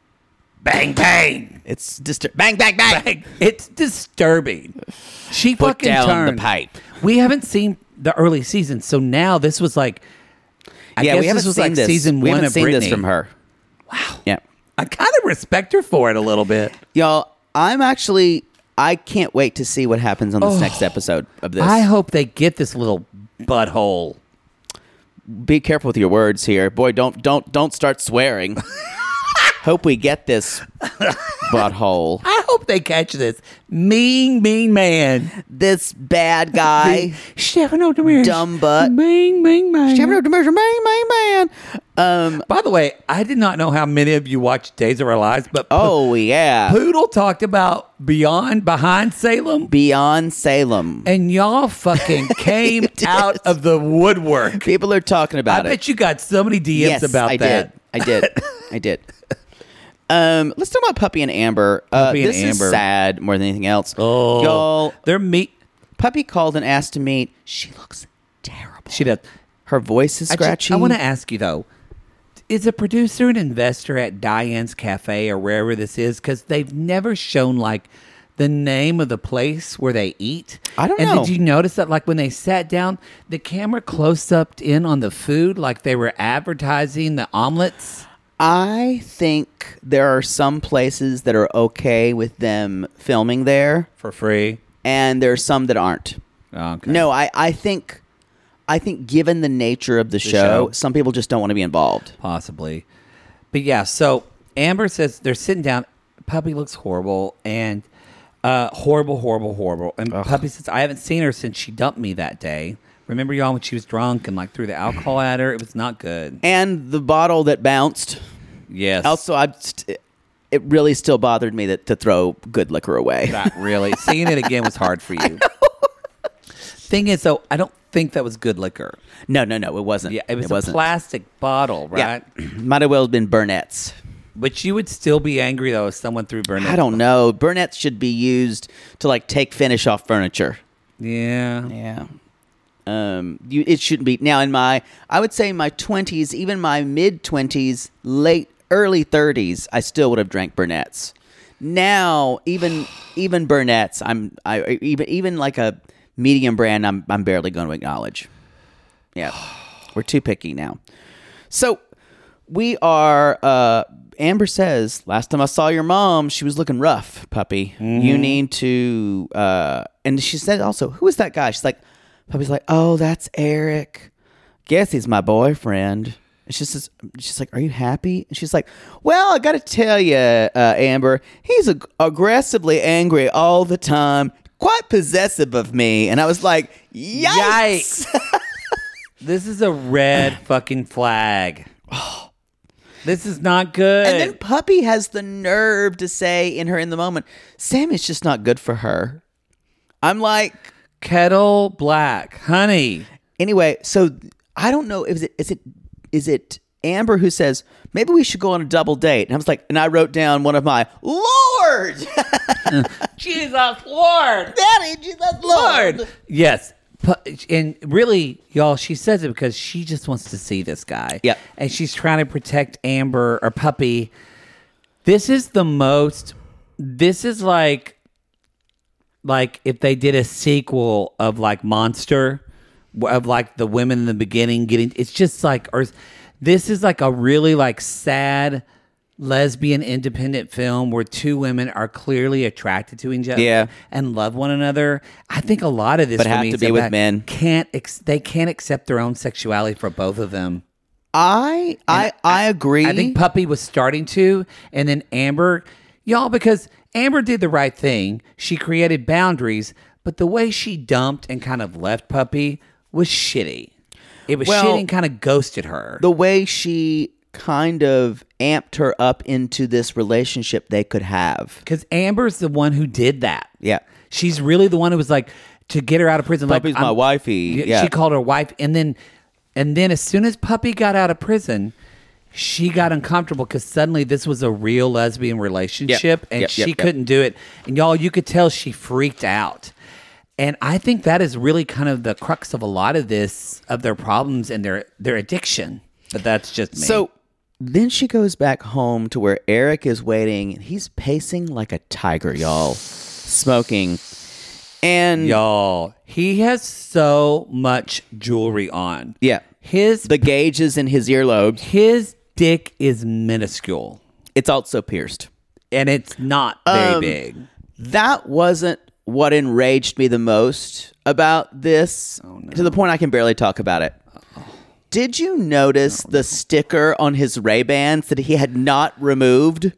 Bang, bang. It's distur- bang, bang, bang. Bang. It's disturbing. She Put fucking down the turned. pipe. We haven't seen the early seasons, so now this was like, I yeah, guess we haven't this was seen like this. season we one haven't of seen Brittany. this from her. Wow. Yeah, I kind of respect her for it a little bit. y'all. I'm actually. I can't wait to see what happens on this Oh. next episode of this. I hope they get this little butthole. Be careful with your words here, boy. Don't don't don't start swearing. Hope we get this butthole. I hope they catch this mean, mean man. This bad guy. Stefano Demers. Dumb butt. Mean, mean man. Stefano Demers, man, man, man. Um, By the way, I did not know how many of you watch Days of Our Lives, but oh, yeah. Poodle talked about Beyond Behind Salem. Beyond Salem. And y'all fucking came did. out of the woodwork. People are talking I about it. bet you got so many D Ms yes, about I that. Did. I did. I did. Um, let's talk about Puppy and Amber. Uh, Puppy and this Amber. is sad more than anything else. Oh, Y'all, they're meat. Puppy called and asked to meet. She looks terrible. She does. Her voice is I, scratchy. I want to ask you though, is a producer an investor at Diane's Cafe or wherever this is? Because they've never shown like the name of the place where they eat. I don't and know. Did you notice that like when they sat down, the camera close up in on the food, like they were advertising the omelets? I think there are some places that are okay with them filming there, For free. and there are some that aren't. Okay. No, I, I think I think given the nature of the, show, show. some people just don't want to be involved. Possibly. But yeah, so Amber says they're sitting down. Puppy looks horrible and uh, horrible, horrible, horrible. And Ugh. Puppy says, I haven't seen her since she dumped me that day. Remember y'all when she was drunk and like threw the alcohol at her? It was not good. And the bottle that bounced. Yes. Also, I st- it really still bothered me that to throw good liquor away. Not really. Seeing it again was hard for you. Thing is, though, I don't think that was good liquor. No, no, no, it wasn't. Yeah, it was it a wasn't. plastic bottle, right? Yeah. Might have well been Burnett's. But you would still be angry, though, if someone threw Burnett. I don't know. Burnett's should be used to like take finish off furniture. Yeah. Yeah. Um, you, it shouldn't be. Now, in my, I would say my twenties, even my mid twenties, late, early thirties, I still would have drank Burnett's. Now, even even Burnett's, I'm, I even even like a medium brand, I'm I'm barely going to acknowledge. Yeah, we're too picky now. So we are. Uh, Amber says, last time I saw your mom, she was looking rough, puppy. Mm-hmm. You need to. Uh, and she said also, who is that guy? She's like. Puppy's like, oh, that's Eric. Guess he's my boyfriend. And she says, she's like, are you happy? And she's like, well, I got to tell you, uh, Amber, he's ag- aggressively angry all the time, quite possessive of me. And I was like, yikes. Yikes. This is a red fucking flag. This is not good. And then Puppy has the nerve to say in her in the moment, Sam, it's just not good for her. I'm like... Kettle black, honey. Anyway, so I don't know. Is it is it is it Amber who says maybe we should go on a double date? And I was like, and I wrote down one of my Lord, Jesus Lord, Daddy, Jesus Lord. Yes, and really, y'all, she says it because she just wants to see this guy. Yep. And she's trying to protect Amber or Puppy. This is the most. This is like. Like if they did a sequel of like Monster, of like the women in the beginning getting, it's just like, or this is like a really like sad lesbian independent film where two women are clearly attracted to each other, Yeah. and love one another. I think a lot of this, But for have me to is be with about men. Can't ex- they can't accept their own sexuality for both of them. I I I agree. I think Puppy was starting to, and then Amber, y'all, because Amber did the right thing. She created boundaries, but the way she dumped and kind of left Puppy was shitty. It was Well, shitty and kind of ghosted her. the way she kind of amped her up into this relationship they could have. Because Amber's the one who did that. Yeah. She's really the one who was like, to get her out of prison. Puppy's like, my I'm- wifey. Yeah. She called her wife. And then, and then as soon as Puppy got out of prison, she got uncomfortable because suddenly this was a real lesbian relationship, Yep. and Yep, she yep, yep. couldn't do it. And y'all, you could tell she freaked out. And I think that is really kind of the crux of a lot of this, of their problems and their their addiction. But that's just me. So then she goes back home to where Eric is waiting. And he's pacing like a tiger, y'all, smoking. And y'all, he has so much jewelry on. yeah, His the gauges in his earlobes. his dick is minuscule, It's also pierced. and it's not very Um, big. That wasn't what enraged me the most about this, Oh, to the point I can barely talk about it. Did you notice the sticker on his Ray-Bans that he had not removed?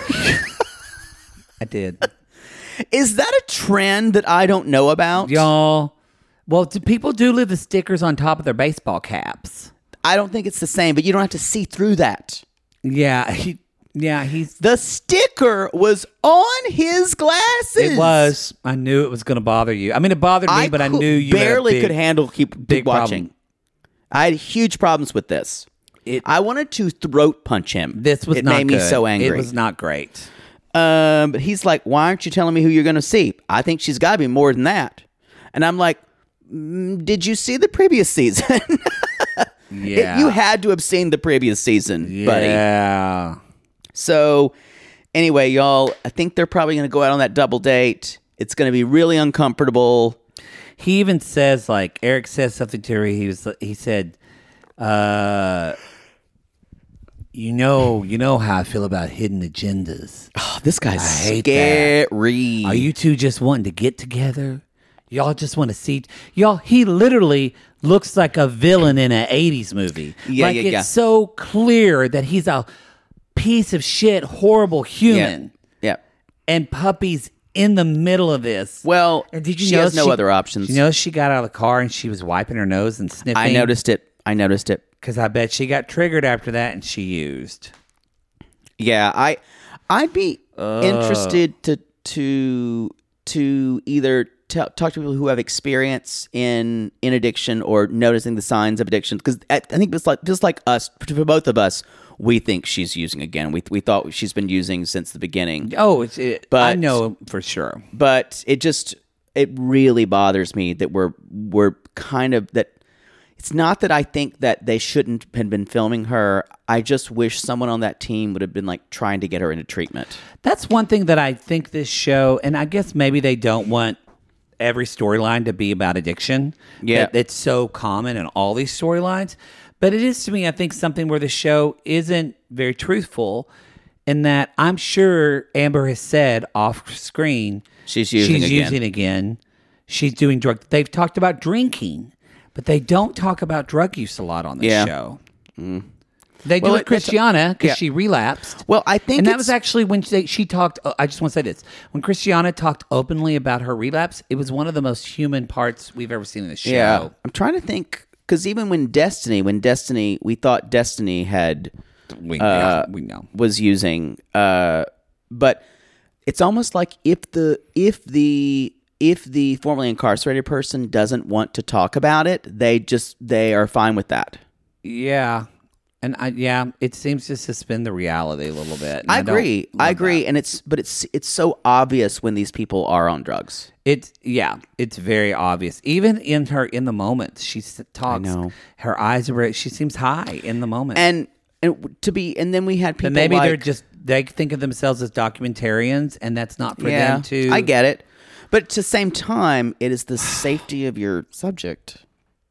I did. Is that a trend that I don't know about? Y'all, well, do people do leave the stickers on top of their baseball caps. I don't think it's the same, but you don't have to see through that. Yeah, he, yeah, he's... The sticker was on his glasses. It was. I knew it was going to bother you. I mean, it bothered me, I but I cou- knew you barely had a big, could handle keep, keep big watching. problem. I had huge problems with this. It- I wanted to throat punch him. This was it not made good. me so angry. It was not great. Um, but he's like, why aren't you telling me who you're going to see? I think she's got to be more than that. And I'm like, mm, did you see the previous season? Yeah. It- you had to have seen the previous season, buddy. Yeah. So anyway, y'all, I think they're probably going to go out on that double date. It's going to be really uncomfortable. He even says, like, Eric says something to her. He was, he said, uh, you know, you know how I feel about hidden agendas. Oh, this guy's I hate scary. Are you two just wanting to get together? Y'all just want to see, y'all, he literally looks like a villain in an eighties movie. Yeah, like yeah, it's yeah. so clear that he's a piece of shit, horrible human. Yeah. Yeah. And Puppy's in the middle of this. Well, And did you she notice has no she- other options. You know, she got out of the car and she was wiping her nose and sniffing. I noticed it. I noticed it. Because I bet she got triggered after that and she used. Yeah, I, I'd be interested to to to either t- talk to people who have experience in in addiction or noticing the signs of addiction. Because I, I think it's like just like us, for both of us, we think she's using again. We we thought she's been using since the beginning. Oh, it's, it, But- I know for sure. But it just it really bothers me that we're we're kind of that. It's not that I think that they shouldn't have been filming her. I just wish someone on that team would have been like trying to get her into treatment. That's one thing that I think this show, and I guess maybe they don't want every storyline to be about addiction. Yeah. That it's so common in all these storylines. But it is to me, I think, something where the show isn't very truthful in that I'm sure Amber has said off screen She's using she's again. using again. She's doing drug. They've talked about drinking, but they don't talk about drug use a lot on this Yeah. show. They do Well, with it- it's- Christiana because yeah. she relapsed. Well, I think and that it's- was actually when she, she talked. uh, I just want to say this: when Christiana talked openly about her relapse, it was one of the most human parts we've ever seen in the show. Yeah, I'm trying to think because even when Destiny, when Destiny, we thought Destiny had we, uh, yeah, we know. was using, uh, but it's almost like if the if the if the formerly incarcerated person doesn't want to talk about it, they just they are fine with that. Yeah, and I, yeah, it seems to suspend the reality a little bit. and I don't agree. I love agree, that. and it's but it's it's so obvious when these people are on drugs. It's yeah, it's very obvious. Even in her in the moment, she s- talks. know. Her eyes are. very- She seems high in the moment. And and to be and then we had people But maybe like, they're just they think of themselves as documentarians, and that's not for yeah, them to. I get it, but at the same time, it is the safety of your subject.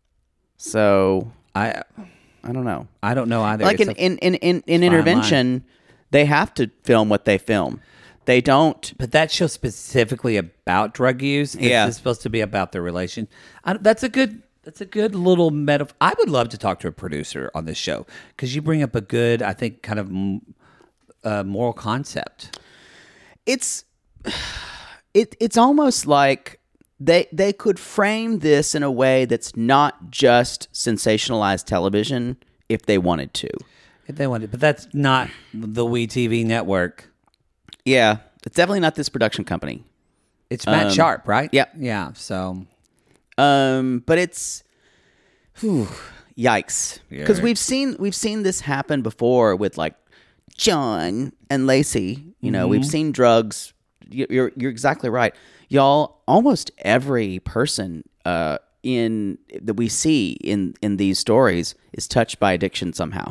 So I I don't know. I don't know either. Like It's in, a- in, in, in, in fine intervention, they have to film what they film. They don't. but that show specifically about drug use. This Yeah. is supposed to be about their relation. I, that's a good. That's a good little metaphor. I would love to talk to a producer on this show because you bring up a good, I think, kind of mm, uh, moral concept. It's it. It's almost like they they could frame this in a way that's not just sensationalized television if they wanted to. If they wanted, but that's not the We T V network. Yeah, it's definitely not this production company. It's Matt Um, Sharp, right? yep. Yeah. So Um, but it's, whew, yikes, because Yeah. we've seen we've seen this happen before with like John and Lacey. You know, we've seen drugs. You- You're you're exactly right, y'all. Almost every person uh in that we see in in these stories is touched by addiction somehow.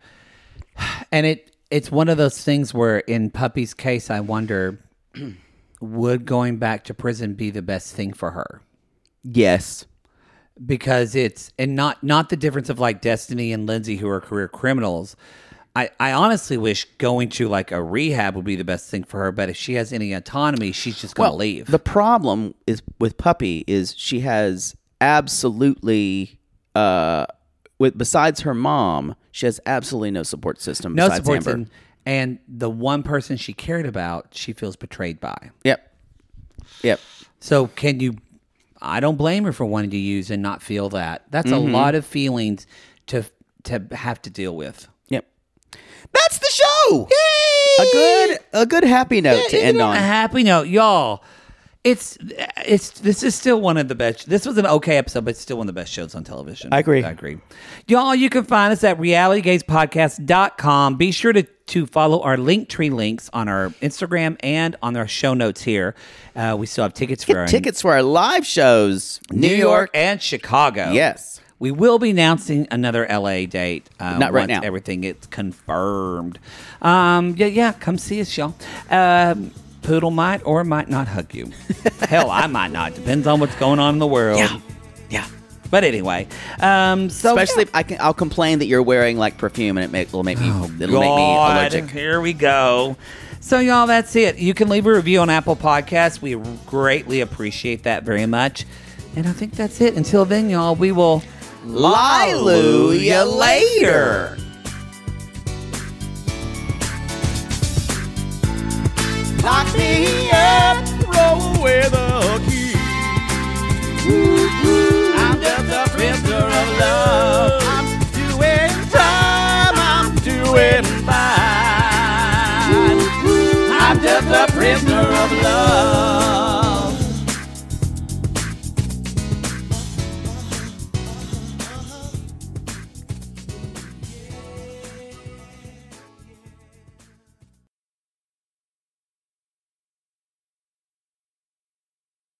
And it it's one of those things where in Puppy's case, I wonder, would going back to prison be the best thing for her? Yes. Because it's and not not the difference of like Destiny and Lindsay who are career criminals. I, I honestly wish going to like a rehab would be the best thing for her, but if she has any autonomy, she's just gonna leave. The problem is with Puppy is she has absolutely uh with besides her mom, she has absolutely no support system. No besides support Amber. system. And the one person she cared about, she feels betrayed by. Yep. Yep. So can you, I don't blame her for wanting to use and not feel that. That's Mm-hmm. a lot of feelings to to have to deal with. Yep. That's the show. Yay! A good a good happy note to Isn't end it on. A happy note, y'all. It's it's this is still one of the best. This was an okay episode, but it's still one of the best shows on television. I agree. I agree. Y'all, you can find us at reality gaze podcast dot com. Be sure to, to follow our Linktree links on our Instagram and on our show notes here. Uh, we still have tickets for Get our tickets for our live shows. New York and Chicago. Yes. We will be announcing another L A date. Uh, Not right once now. Everything gets confirmed. Um, yeah, yeah. Come see us, y'all. Um, Poodle might or might not hug you. Hell, I might not. Depends on what's going on in the world. Yeah. Yeah. But anyway, um, so Especially if I can I'll complain that you're wearing like perfume and it make, will make me Oh, it'll make me God. allergic. Here we go. So, y'all, that's it. You can leave a review on Apple Podcasts. We greatly appreciate that very much. And I think that's it. Until then, y'all, we will Hallelujah later. Lock me up, roll away the key. Woo.